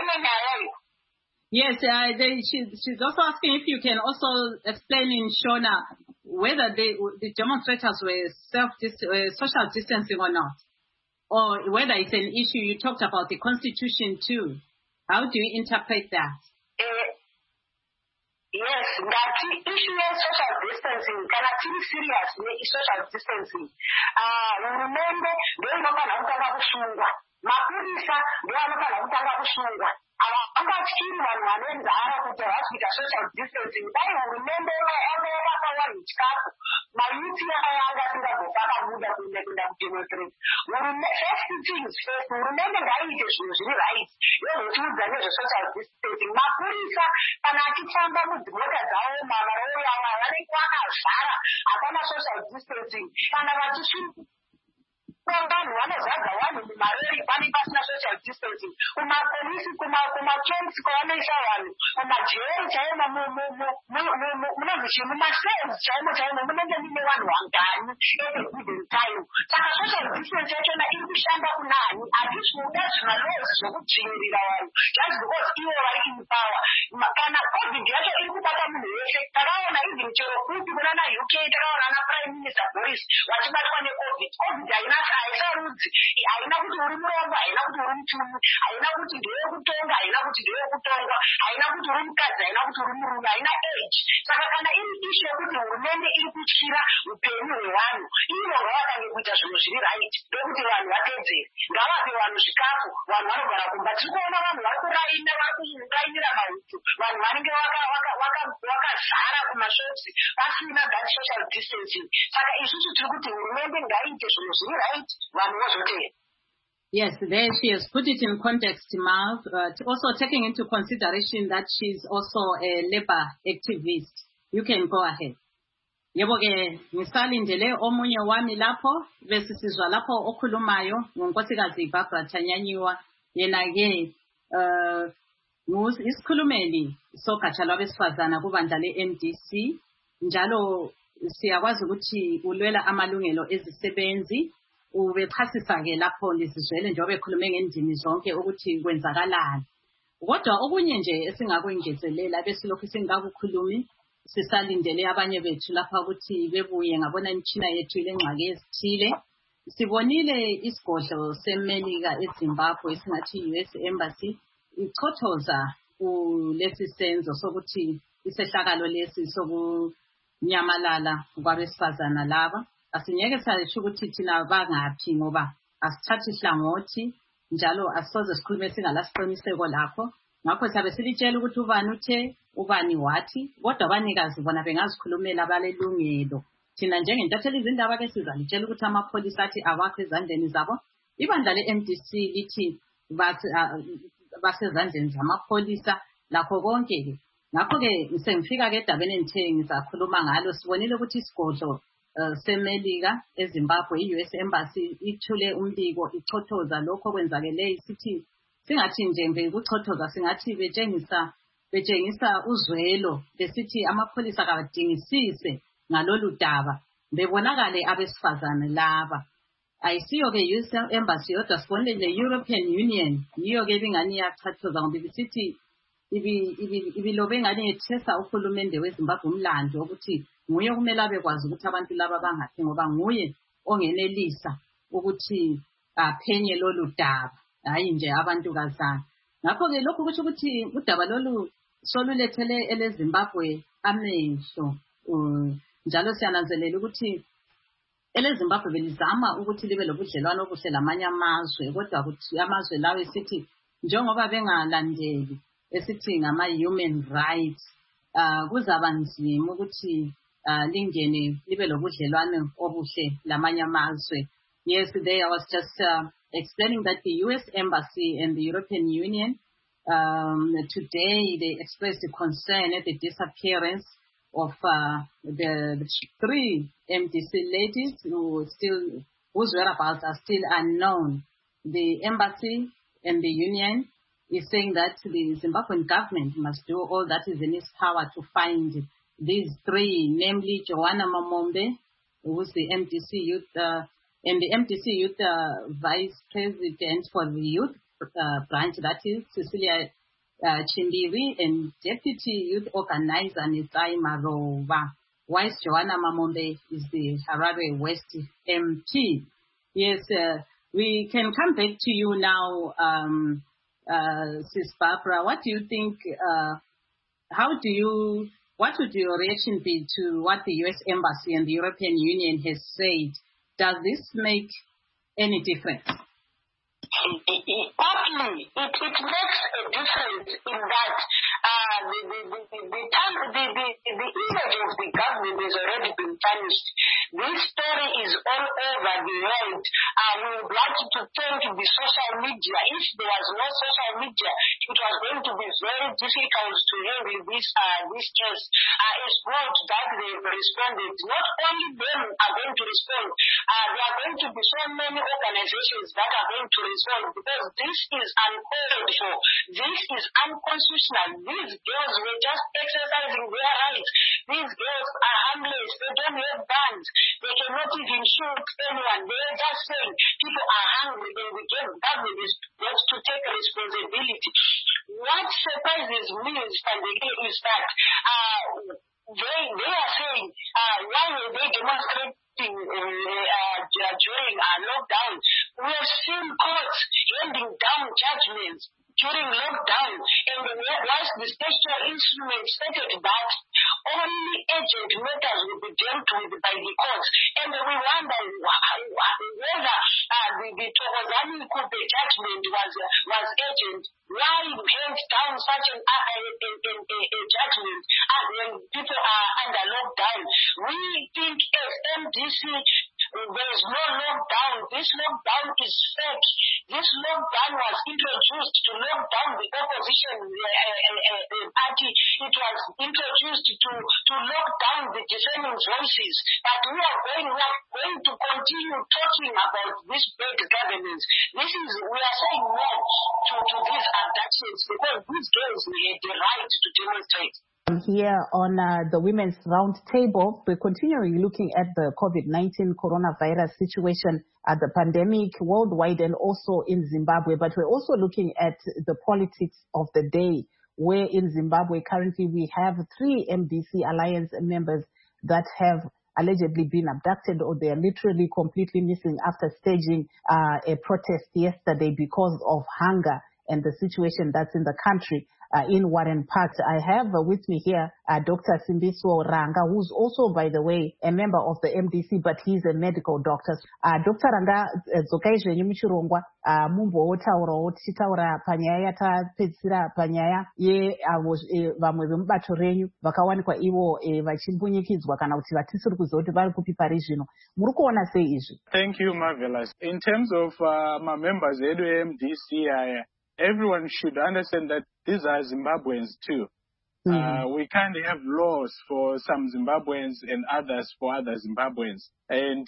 Yes, uh, they, she, she's also asking if you can also explain in Shona whether they, the demonstrators were self uh, social distancing or not, or whether it's an issue. You talked about the Constitution too. How do you interpret that? Uh, yes, that issue of social distancing can actually serious social distancing. Uh, remember, they don't know mapurisa ndio anotaka kutanga kusungwa abachichiri vanhu vanenzara kuti vasvika social distancing dai hurumende yakavapa vanhu chikafu mayuti yakayanga singabva akabuda kuenda kuenda kudemonstrate. First things first, hurumende ngaiite zvinhu zviri right yozotiudza nezvesocial distancing. Mapurisa kana achifamba mudzimota dzavo mamarori avo vanenge vakazara hapana social distancing. Kana vachisvika vanhu vanozadza vanhu mumarori vanenge pasina social distancing. Kumapolisi kumacamps kwavanoisa vanhu kumajeri chaimo munozvichi mumacells chaimo chaimo munenge mune vanhu vangani at a given time. Saka social distance yachona iri kushanda kunani. Hatisi kuda zvimalozi zvokudzvinyirira vanhu just because ivo vari in power. Kana covid yacho iri kubata munhu wese. Takaona even chero kuti kunana U K takaona na prime minister Boris vachibatwa necovid. Covid haina haisarudzi, haina kuti uri murombo, haina kuti uri muchunu, haina kuti ndewe kutonga, haina kuti ndewe kutongwa, haina kuti uri mukadzi, haina kuti uri murume, haina age. Saka kana iri ishu yekuti hurumende iri kutyira upenyu hwevanhu, ivo ngavatange kuita zvinhu zviri right ndokuti vanhu vatedzere. Ngavape vanhu zvikafu, vanhu vanogara kumba. Tiri kuona vanhu vari kuraina, vari kurainira mahutu, vanhu vanenge vakazara kumashops pasina that social distancing. Saka isusu tiri kuti hurumende ngaiite zvinhu zviri right, vanhu vozotera. Yes, there she has put it in context, Marv, uh, also taking into consideration that she's also a labor activist. You can go ahead. Yebo ke ngisalindele omunye wami lapho bese sizwa lapho okhulumayo ngonkosikazi Barbara Thanyanyiwa yena ke uh isikhulumeli sogatsha lwabesifazana kubandla le-M D C njalo siyakwazi ukuthi ulwela amalungelo ezisebenzi ubechasisa ke lapho lisizwele njengoba ekhulume ngendimi zonke ukuthi kwenzakalani kodwa okunye nje esingakwingezelela besilokhu singakukhulumi sisalindele abanye bethu lapha ukuthi bebuye ngabona imtshina yethu ilengxaki ezithile sibonile isigodlo seMelika eZimbabwe esingathi U S Embassy ichothoza kulesi senzo sokuthi isehlakalo lesi sokunyamalala kwabesifazana laba asingeke sasho ukuthi thina bangaphi ngoba asithathi hlangothi njalo asisoze sikhulume singalasiqiniseko lakho ngakho sabe silitshela ukuthi ubani uthe ubani wathi kodwa abanikazi bona bengazikhulumela balelungelo thina njengentatheli izindaba ke sizalitshela ukuthi amapholisa athi awakho ezandleni zabo ibandla le-M D C lithi basezandleni zamapholisa lakho konke ke ngakho-ke sengifika ke edabeni engithe ngizakhuluma ngalo sibonile ukuthi isigodlo uh, seMelika eZimbabwe i-U S Embassy ithule umbiko ichothoza lokho kwenzakele isithi singathi nje ngekuchothoza singathi betshengisa betshengisa uzwelo besithi amapholisa kabadingisise ngalolu daba bebonakale abesifazane laba ayisiyo ke U S Embassy yodwa sibonile le-European Union yiyo ke ibingani yachothoza ngoba ibisithi ibilobe ngani yethesa uhulumende weZimbabwe umlando ukuthi nguye kumele abekwazi ukuthi abantu laba bangaphi ngoba nguye ongenelisa ukuthi aphenye lolu daba hayi nje abantu kazana ngakho ke lokho kusho ukuthi udaba lolu solulethele eleZimbabwe amehlo njalo siyananzelela ukuthi eleZimbabwe belizama ukuthi libe lobudlelwano obuhle lamanye amazwe kodwa ukuthi amazwe lawo esithi njengoba bengalandeli esithi ngama-human rights uh, kuzaba nzima ukuthi uh, lingene libe lobudlelwano obuhle lamanye amazwe. Yesterday I was just uh, explaining that the U S Embassy and the European Union um, today they expressed concern at the disappearance of uh, the, the three M D C ladies who still whose whereabouts are still unknown. The embassy and the union is saying that the Zimbabwean government must do all that is in its power to find these three, namely Joanna Mamombe, who's the M D C youth, uh, and the M D C youth uh, vice president for the youth uh, branch, that is Cecilia uh, Chindiri, and deputy youth organizer Nisai Marova. Whilst Joanna Mamombe is the Harare West M P. Yes, uh, we can come back to you now. Um, Uh, Sis Barbara, what do you think, uh, how do you, what would your reaction be to what the U S Embassy and the European Union has said? Does this make any difference? Partly, it, it makes a difference in that uh, the, the, the, the, the, the, the, the image of the government has already been tarnished. This story is all over the world. Uh, we would like to thank the social media. If there was no social media, it was going to be very difficult to handle this uh, this case. Uh, it's good that they responded. Not only them are going to respond, uh, there are going to be so many organizations that are going to respond because this is uncalled for. This is unconstitutional. These girls were just exercising their rights. These girls are harmless. They don't have guns. They cannot even shoot anyone. They are just saying people are hungry. Then the government is going to take responsibility. What surprises me is that uh, they they are saying uh, why were they demonstrating uh, uh, during a lockdown? We have seen courts handing down judgments during lockdown, and whilst the statutory instrument stated that only urgent matters will be dealt with by the courts, and we wonder whether uh, the, the Thokozani Kupe judgment was was urgent. Why hand down such an, uh, a, a, a, a judgment uh, when people are under lockdown? We think as M D C there is no lockdown. this lockdown is fake. This lockdown was introduced to lock down the opposition uh, uh, uh, party. It was introduced to, to lock down the dissenting voices. But we are going, we are going to continue talking about this bad governance. This is, we are saying no to, to these abductions because these girls had the right to demonstrate. Here on uh, the Women's Round Table, we're continuing looking at the COVID nineteen coronavirus situation, at the pandemic worldwide and also in Zimbabwe. But we're also looking at the politics of the day, where in Zimbabwe currently we have three M D C Alliance members that have allegedly been abducted, or they are literally completely missing after staging uh, a protest yesterday because of hunger and the situation that's in the country. Uh, in Warren Park. I have uh, with me here uh, Doctor Simbiso Ranga, who's also, by the way, a member of the M D C, but he's a medical doctor. Uh, Doctor Ranga, zokaizve muchirongwa mumbotaurawo tichitaura panyaya yatapedzisira panyaya yeavo vamwe vemubato renyu vakawanikwa ivo vachimbunyikidzwa kana kuti vatisiri kuziva kuti vari kupi pari zvino. Muri kuona sei izvi? Thank you, Marvelous. In terms of uh, my members edu M D C, uh, everyone should understand that these are Zimbabweans too. Mm-hmm. Uh, we can't have laws for some Zimbabweans and others for other Zimbabweans. And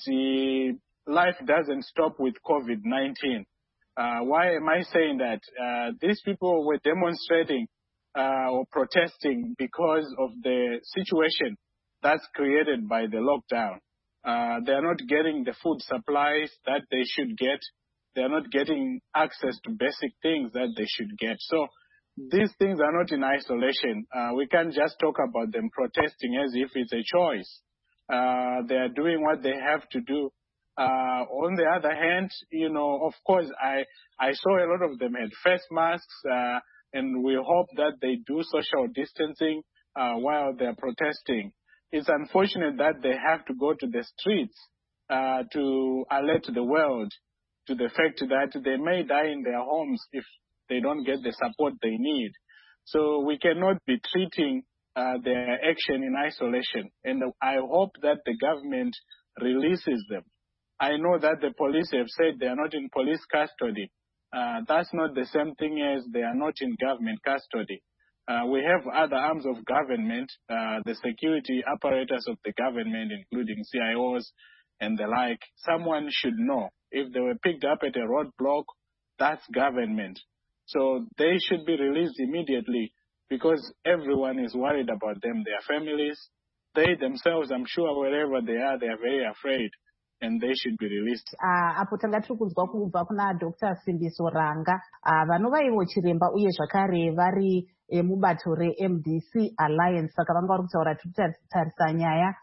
uh, life doesn't stop with COVID nineteen. Uh, why am I saying that? Uh, these people were demonstrating uh, or protesting because of the situation that's created by the lockdown. Uh, they are not getting the food supplies that they should get. They are not getting access to basic things that they should get. So these things are not in isolation. Uh, we can't just talk about them protesting as if it's a choice. Uh, they are doing what they have to do. Uh, on the other hand, you know, of course, I, I saw a lot of them had face masks, uh, and we hope that they do social distancing uh, while they're protesting. It's unfortunate that they have to go to the streets uh, to alert the world to the fact that they may die in their homes if they don't get the support they need. So we cannot be treating uh, their action in isolation. And I hope that the government releases them. I know that the police have said they are not in police custody. Uh, that's not the same thing as they are not in government custody. Uh, we have other arms of government, uh, the security apparatus of the government, including C I Os and the like. Someone should know. If they were picked up at a roadblock, that's government. So they should be released immediately because everyone is worried about them, their families. They themselves, I'm sure, wherever they are, they are very afraid. And they should be released. Apo tanga tiri kunzwa kubva kuna Doctor Simbiso Ranga, vanova ivo chiremba uye zvakare vari mubato re-M D C Alliance. Saka vanga vari kutaura tiri kutarisa nyaya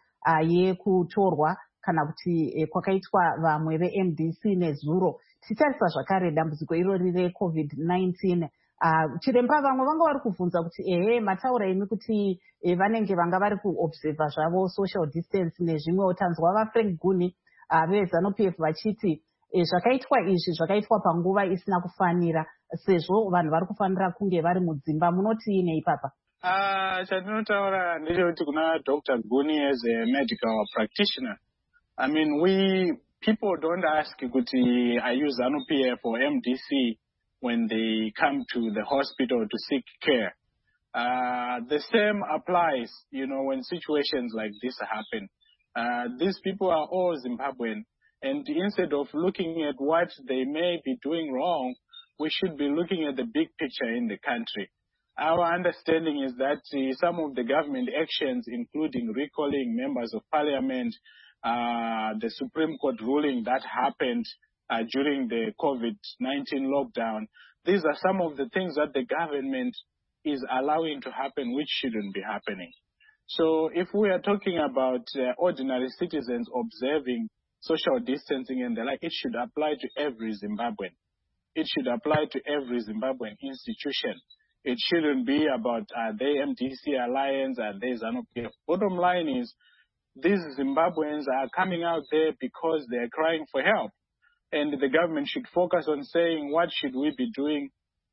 yekutorwa kana kuti kwakaitwa vamwe ve-M D C nezuro. Tichitarisa zvakare dambudziko irori re-COVID nineteen. Chiremba vamwe vanga vari kubvunza kuti ehe mataura imi kuti vanenge vanga vari kuobserva zvavo social distance nezvimwewo. Tanzwa vaFrank Guni veZANU-P F vachiti zvakaitwa izvi zvakaitwa panguva isina kufanira sezvo vanhu vari kufanira kunge vari mudzimba. Munotiine ipapa? Uh, chandinotaura ndechekuti kuna Doctor Guni as a medical practitioner, I mean, we people don't ask kuti are you ZANU-P F or M D C when they come to the hospital to seek care. Uh, the same applies, you know, when situations like this happen. Uh, these people are all Zimbabwean, and instead of looking at what they may be doing wrong, we should be looking at the big picture in the country. Our understanding is that uh, some of the government actions, including recalling members of parliament, uh, the Supreme Court ruling that happened uh, during the COVID nineteen lockdown, these are some of the things that the government is allowing to happen which shouldn't be happening. So if we are talking about uh, ordinary citizens observing social distancing and the like, it should apply to every Zimbabwean. It should apply to every Zimbabwean institution. It shouldn't be about are they M D C Alliance, are they ZANU-P F. Bottom line is these Zimbabweans are coming out there because they are crying for help. And the government should focus on saying what should we be doing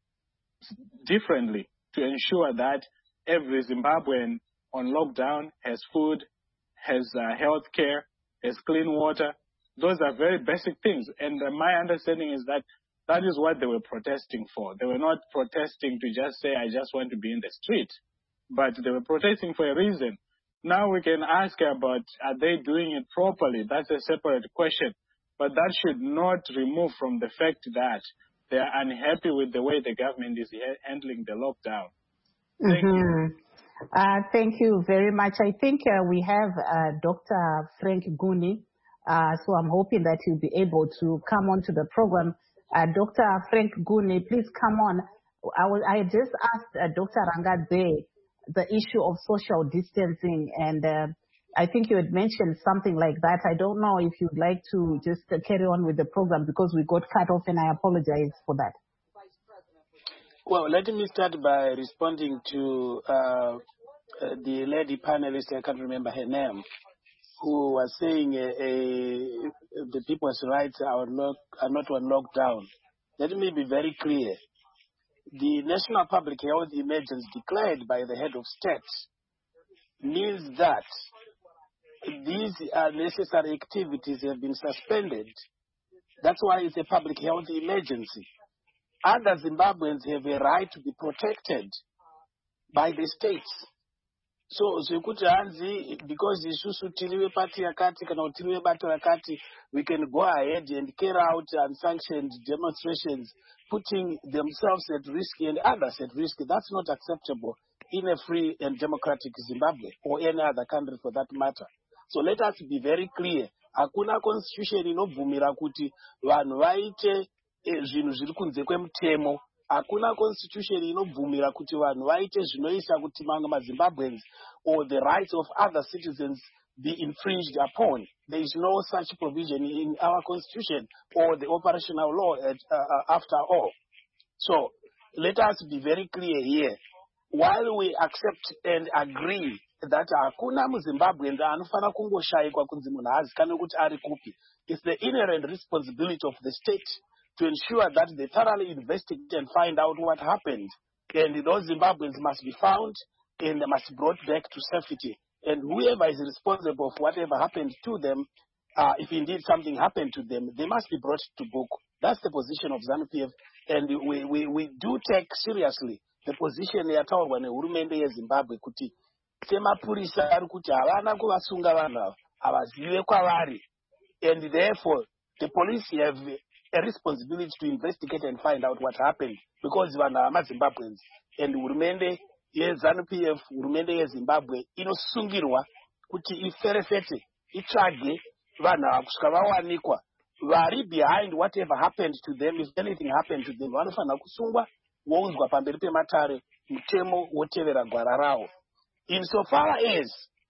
differently to ensure that every Zimbabwean on lockdown has food, has uh, health care, has clean water, Those are very basic things. And uh, my understanding is that that is what they were protesting for. They were not protesting to just say, I just want to be in the street. But they were protesting for a reason. Now we can ask about, are they doing it properly? That's a separate question. But that should not remove from the fact that they are unhappy with the way the government is handling the lockdown. Thank mm-hmm. you. Uh, thank you very much. I think uh, we have uh, Doctor Frank Guni, uh, so I'm hoping that he'll be able to come on to the program. Uh, Doctor Frank Guni, please come on. I, was, I just asked uh, Doctor Rangadze the issue of social distancing, and uh, I think you had mentioned something like that. I don't know if you'd like to just uh, carry on with the program because we got cut off, and I apologize for that. Well, let me start by responding to uh, uh, the lady panelist, I can't remember her name, who was saying uh, uh, the people's rights are, lock, are not on lockdown. Let me be very clear. The National Public Health Emergency declared by the head of state means that these unnecessary activities have been suspended. That's why it's a public health emergency. Other Zimbabweans have a right to be protected by the states. So, zvekuti hanzi, because isusu tiriwe party yakati kana tiriwe bato yakati, we can go ahead and carry out unsanctioned demonstrations, putting themselves at risk and others at risk. That's not acceptable in a free and democratic Zimbabwe or any other country for that matter. So let us be very clear. Hakuna constitution inobvumira kuti vanhu vaite zvinhu zviri kunze kwemutemo. Hakuna constitution inobvumira kuti vanhu vaite zvinoisa kuti mamwe maZimbabweans or the rights of other citizens be infringed upon. There is no such provision in our constitution or the operational law at, uh, after all. So let us be very clear here. While we accept and agree that hakuna muZimbabwean anofana kungoshayikwa kunzi munhu hazikanwe kuti ari kupi, it's the inherent responsibility of the state to ensure that they thoroughly investigate and find out what happened. And those Zimbabweans must be found and they must be brought back to safety. And whoever is responsible for whatever happened to them, uh, if indeed something happened to them, they must be brought to book. That's the position of ZANU-P F. And we, we, we do take seriously the position yataurwa nehurumende yeZimbabwe kuti semapurisa ari kuti havana kuvasunga vanhu ava, havazive kwavari. And therefore, the police have a responsibility to investigate and find out what happened because vanhu ava maZimbabweans. And hurumende yeZANU-P F, hurumende yeZimbabwe inosungirwa kuti iferefete, itsvage vanhu ava kusvika vawanikwa. Vari behind whatever happened to them, if anything happened to them, vanofanira kusungwa vounzwa pamberi pematare, mutemo wotevera gwara rawo. Insofar as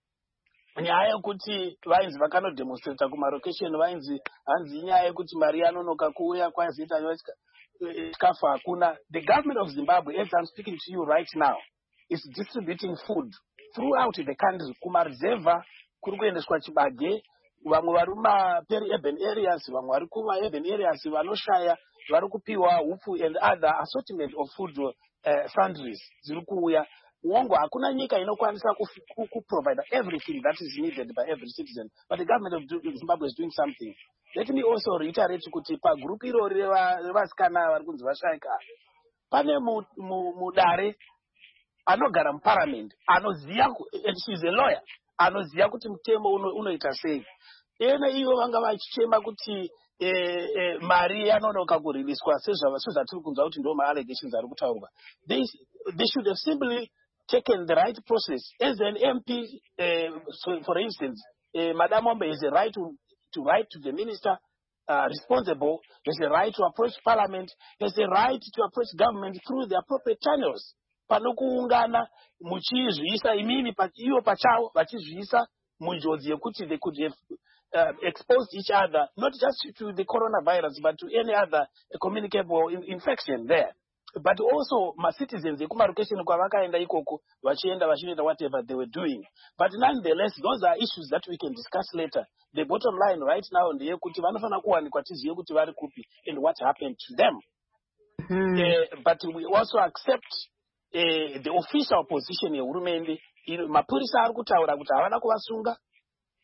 nyaya yekuti vainzi vakanodemonstrata kumarokesheni vainzi hanzi inyaya yekuti mari yanonoka kuuya kwazita chikafu hakuna. The government of Zimbabwe, as I'm speaking to you right now, is distributing food throughout the country. Kumarizeva kuri kuendeswa chibage, vamwe vari mumaperi-urban areas, vamwe vari kuma-urban areas vanoshaya vari kupiwa hupfu and other assortment of food uh, sundries ziri kuuya. Wongo hakuna nyika inokwanisa kuprovide everything that is needed by every citizen, but the government of Zimbabwe is doing something. Let me also reiterate kuti pagroup iro revasikana vari kunzi vashayika, pane mudare anogara muparliament anoziva, and she is a lawyer, anoziva kuti mutemo unoita sei. Ene ivo vanga vachichema kuti eh, eh, mari yanonoka kuriliswa sezvatiri kunzwa kuti ndo ma-allegations ari kutaurwa. They, they should have simply taken the right process. As an M P, uh, so for instance, uh, Madam Ombe has a right to, to write to the minister uh, responsible, has a right to approach parliament, has a right to approach government through the appropriate channels. Panokuungana, muchizvisa imini iyo pachao, vachizvisa munjodzi yekuti they could have uh, exposed each other, not just to the coronavirus, but to any other uh, communicable in infection there. But also, my citizens, they come location kwavakaenda ikoko, vachienda vachinoita whatever they were doing. But nonetheless, those are issues that we can discuss later. The bottom line right now on the kuti vanofana kuwanikwa tiziye kuti vari kupi and what happened to them. Mm. Uh, but we also accept uh, the official position yehurumende. Mapurisa ari kutaura kuti havana kuvasunga,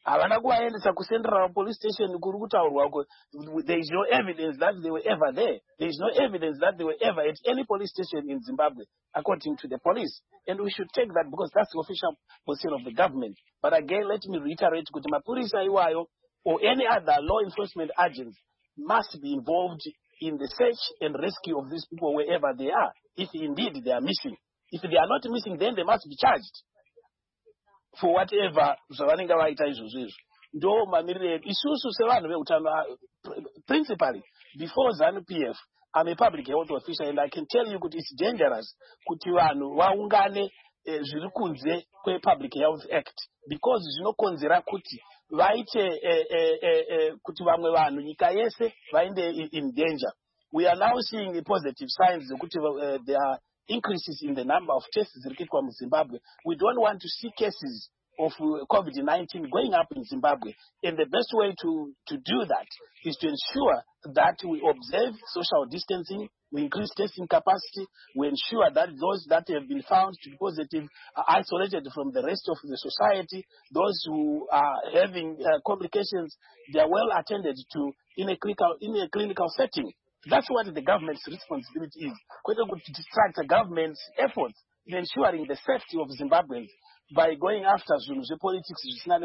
havana kuvaendesa kucentral police station kuri kutaurwa. There is no evidence that they were ever there. There is no evidence that they were ever at any police station in Zimbabwe, according to the police. And we should take that because that's the official position of the government. But again, let me reiterate, kuti mapurisa iwayo or any other law enforcement agents must be involved in the search and rescue of these people wherever they are, if indeed they are missing. If they are not missing, then they must be charged for whatever zvavanenge vaita izvozvo izvo. Ndo mamiriro edu isusu sevanhu veutano, principally before ZANU P F, I'm a public health official, and I can tell you that it's dangerous kuti vanhu vaungane zviri kunze kwePublic Health Act, because zvinokonzera kuti vaite kuti vamwe vanhu nyika yese vaende in danger. We are now seeing the positive signs that there are increases in the number of tests from Zimbabwe. We don't want to see cases of COVID nineteen going up in Zimbabwe. And the best way to, to do that is to ensure that we observe social distancing, we increase testing capacity, we ensure that those that have been found to be positive are isolated from the rest of the society. Those who are having uh, complications, they are well attended to in a clinical, in a clinical setting. That's what the government's responsibility is. To distract the government's efforts in ensuring the safety of Zimbabweans by going after the politics.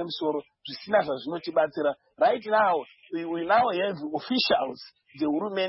Right now, we, we now have officials, the women,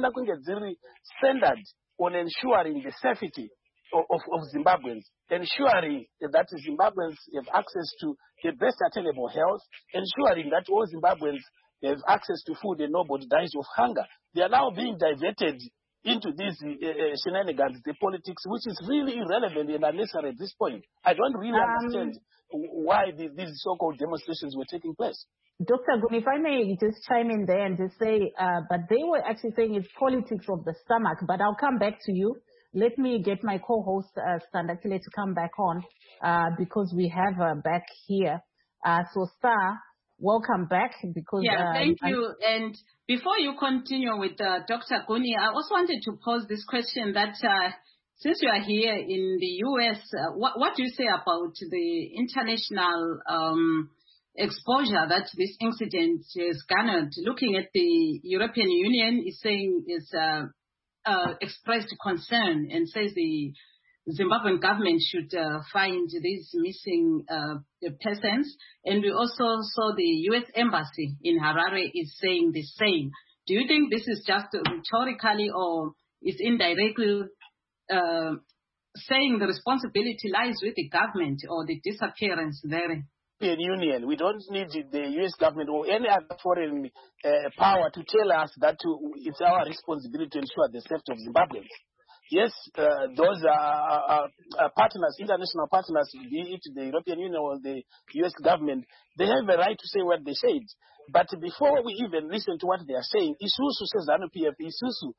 centered on ensuring the safety of, of, of Zimbabweans, ensuring that Zimbabweans have access to the best attainable health, ensuring that all Zimbabweans have access to food and nobody dies of hunger. They are now being diverted into these uh, uh, shenanigans, the politics, which is really irrelevant and unnecessary at this point. I don't really um, understand why the, these so-called demonstrations were taking place. Doctor Guni, if I may just chime in there and just say, uh, but they were actually saying it's politics of the stomach, but I'll come back to you. Let me get my co-host, uh, Standakile, to come back on, uh, because we have her back here. Uh, so, Star, welcome back. Because yeah, uh, thank you. And before you continue with uh, Doctor Guni, I also wanted to pose this question that uh, since you are here in the U S, uh, what, what do you say about the international um, exposure that this incident has garnered? Looking at the European Union is saying is uh, uh, expressed concern and says the Zimbabwean government should uh, find these missing uh, persons. And we also saw the U S Embassy in Harare is saying the same. Do you think this is just rhetorically or is indirectly uh, saying the responsibility lies with the government or the disappearance there? European Union, we don't need the U S government or any other foreign uh, power to tell us that to, it's our responsibility to ensure the safety of Zimbabweans. Yes, uh, those are, are, are partners, international partners, be it the European Union or the U S government, they have a right to say what they said. But before we even listen to what they are saying, isusu says ZANU P F, isusu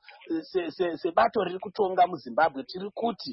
se bato riri kutonga mu Zimbabwe tiri kuti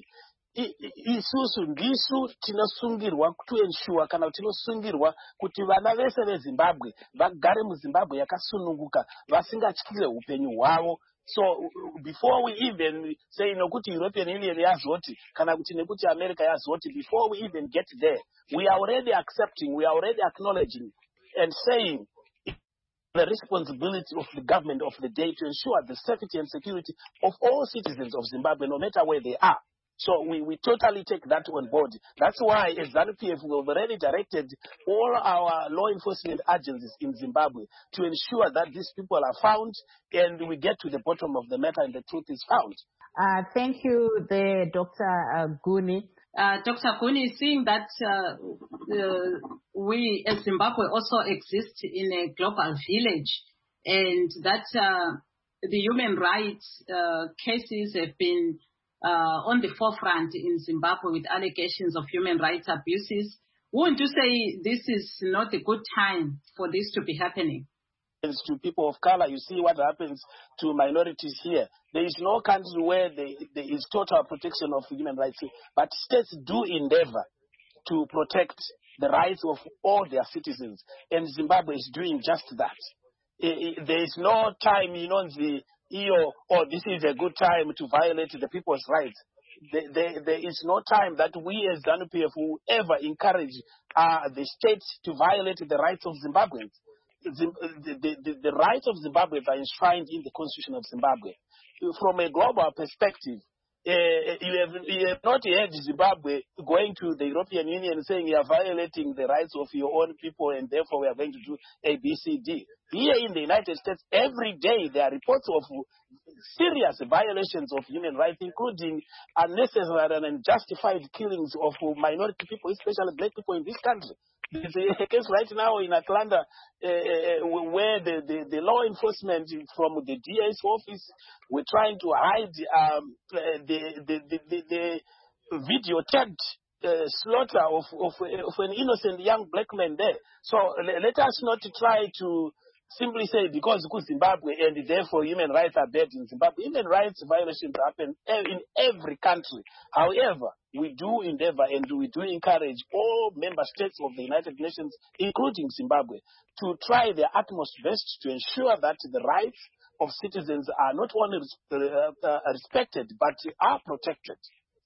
isusu ndisu tinosungirwa to ensure kana tinosungirwa kuti vana vese veZimbabwe vagare mu Zimbabwe yakasununguka vasingatyire upenyu hwavo. So before we even say nokuti European Union yazoti kana kuti nekuti America yazoti, before we even get there, we are already accepting, we are already acknowledging and saying the responsibility of the government of the day to ensure the safety and security of all citizens of Zimbabwe, no matter where they are. So we, we totally take that on board. That's why as ZANU P F we have already directed all our law enforcement agencies in Zimbabwe to ensure that these people are found and we get to the bottom of the matter and the truth is found. Uh, thank you, the Doctor Uh, Guni. Uh, Doctor Guni, seeing that uh, uh, we as Zimbabwe also exist in a global village and that uh, the human rights uh, cases have been Uh, on the forefront in Zimbabwe with allegations of human rights abuses, wouldn't you say this is not a good time for this to be happening? To people of color, you see what happens to minorities here. There is no country where they, there is total protection of human rights, but states do endeavor to protect the rights of all their citizens, and Zimbabwe is doing just that. There is no time, you know, the E O, oh, this is a good time to violate the people's rights. there, there, there is no time that we as ZANU-P F will ever encourage uh, the state to violate the rights of Zimbabweans. The, the, the, the rights of Zimbabweans are enshrined in the Constitution of Zimbabwe. From a global perspective, Uh, you, have, you have not heard Zimbabwe going to the European Union saying you are violating the rights of your own people and therefore we are going to do A, B, C, D. Here in the United States, every day there are reports of serious violations of human rights, including unnecessary and unjustified killings of minority people, especially black people in this country. There's a case right now in Atlanta uh, where the, the, the law enforcement from the D A's office were trying to hide um, the, the, the, the, the videotaped uh, slaughter of, of, of an innocent young black man there. So let us not try to simply say because it's Zimbabwe and therefore human rights are bad in Zimbabwe. Human rights violations happen in every country. However, we do endeavor and we do encourage all member states of the United Nations, including Zimbabwe, to try their utmost best to ensure that the rights of citizens are not only uh, uh, respected, but are protected.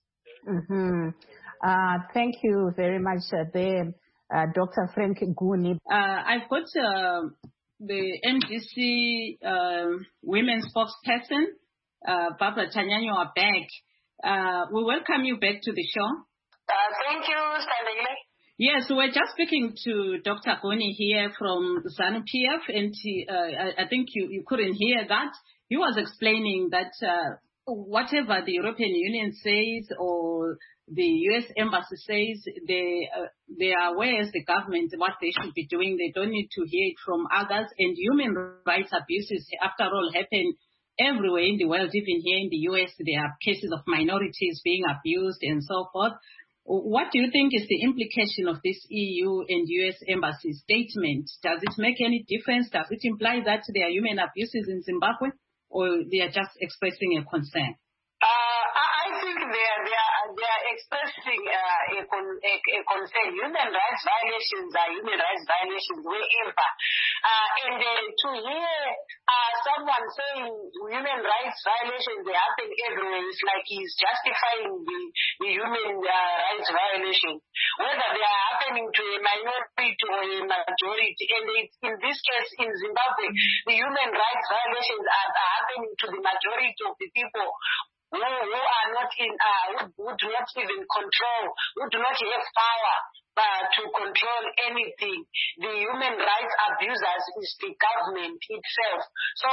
Mm-hmm. Uh, thank you very much uh, there, uh, Doctor Frank Nguni. Uh, I've got uh, the M D C uh, women's spokesperson, uh, Barbara Tanyanywa, back. Uh, we welcome you back to the show. Uh, thank you, Standile. Yes, we're just speaking to Doctor Nguni here from ZANU-P F, and he, uh, I, I think you, you couldn't hear that. He was explaining that uh, whatever the European Union says or the U S Embassy says, they, uh, they are aware as the government what they should be doing. They don't need to hear it from others. And human rights abuses, after all, happen everywhere in the world. Even here in the U S, there are cases of minorities being abused and so forth. What do you think is the implication of this E U and U S Embassy statement? Does it make any difference? Does it imply that there are human abuses in Zimbabwe, or they are just expressing a concern? Uh, I think they are, they are, they are expressing uh, a, con, a, a concern. Human rights violations are human rights violations wherever. Uh, and uh, to hear uh, someone saying human rights violations, they happen everywhere, it's like he's justifying the, the human uh, rights violation, whether they are happening to a minority or a majority. And it, in this case, in Zimbabwe, the human rights violations are, are happening to the majority of the people who, who are not in, uh, who, who do not even control, who do not have power uh, to control anything. The human rights abusers is the government itself. So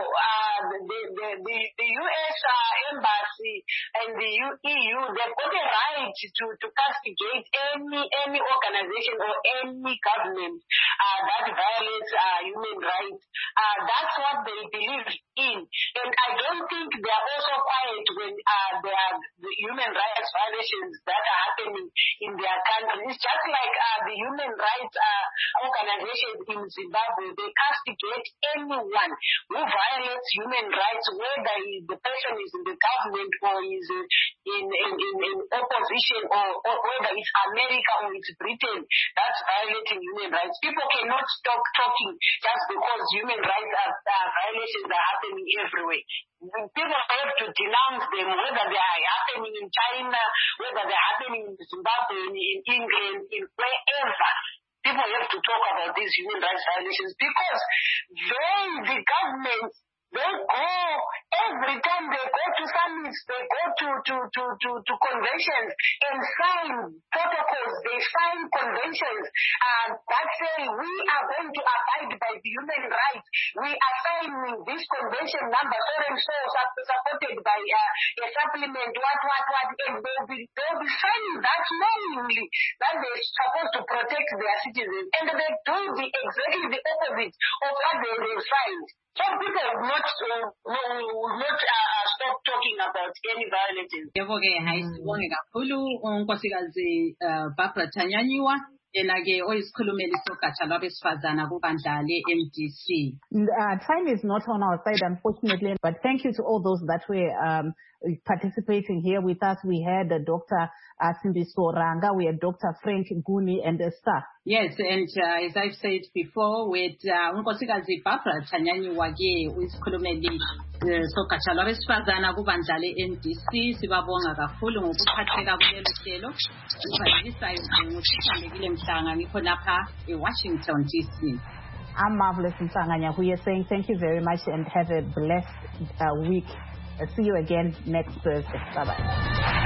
uh, the, the, the, the U S uh, Embassy and the E U, they've got a right to, to castigate any, any organization or any government uh, that violates uh, human rights. Uh, that's what they believe in. And I don't think they are also quiet when uh, there are the human rights violations that are happening in their country. It's just like uh, the human rights uh, organizations in Zimbabwe. They castigate anyone who violates human rights, whether the person is in the government or is in, in, in, in opposition, or, or whether it's America or it's Britain that's violating human rights. People cannot stop talking just because human rights are, uh, violations are happening everywhere. People have to denounce them, whether they are happening in China, whether they're happening in Zimbabwe, in, in England, in wherever. People have to talk about these human rights violations because they, the government, they go, every time they go to summits, they go to, to, to, to, to conventions and sign protocols, they sign conventions uh, that say we are going to abide by the human rights. We are signing this convention number so and so, supported by uh, a supplement, what, what, what, and they'll be, they'll be signing that knowingly that they're supposed to protect their citizens, and they do the exactly the opposite of what they, they've signed. Some people will not, uh, will not uh, stop talking about any violence. Yebo-ke hayi sibonge kakhulu unkosikazi Barbara Tanyanywa yena-ke oyisikhulumeli sogatsha lwabesifazana kubandla le-M D C. Uh, time is not on our side, unfortunately, but thank you to all those that were um, participating here with us. We had uh, Doctor Uh, Simbiso Ranga, we had Doctor Frank Nguni, and uh, staff. Yes, and uh, as I've said before, with unkosikazi Barbara Tanyanyuwa ke uyisikhulumeli sogatsha lwabesifazana kubandla le-N D C. Sibabonga kakhulu ngokuphatheka kulelo hlelo. Sibalisayo ngusithandekile Mhlanga ngikho lapha eWashington D C. I'm Marvelous Mhlanga Nyahuye saying thank you very much and have a blessed uh, week. Uh, see you again next Thursday. Bye-bye.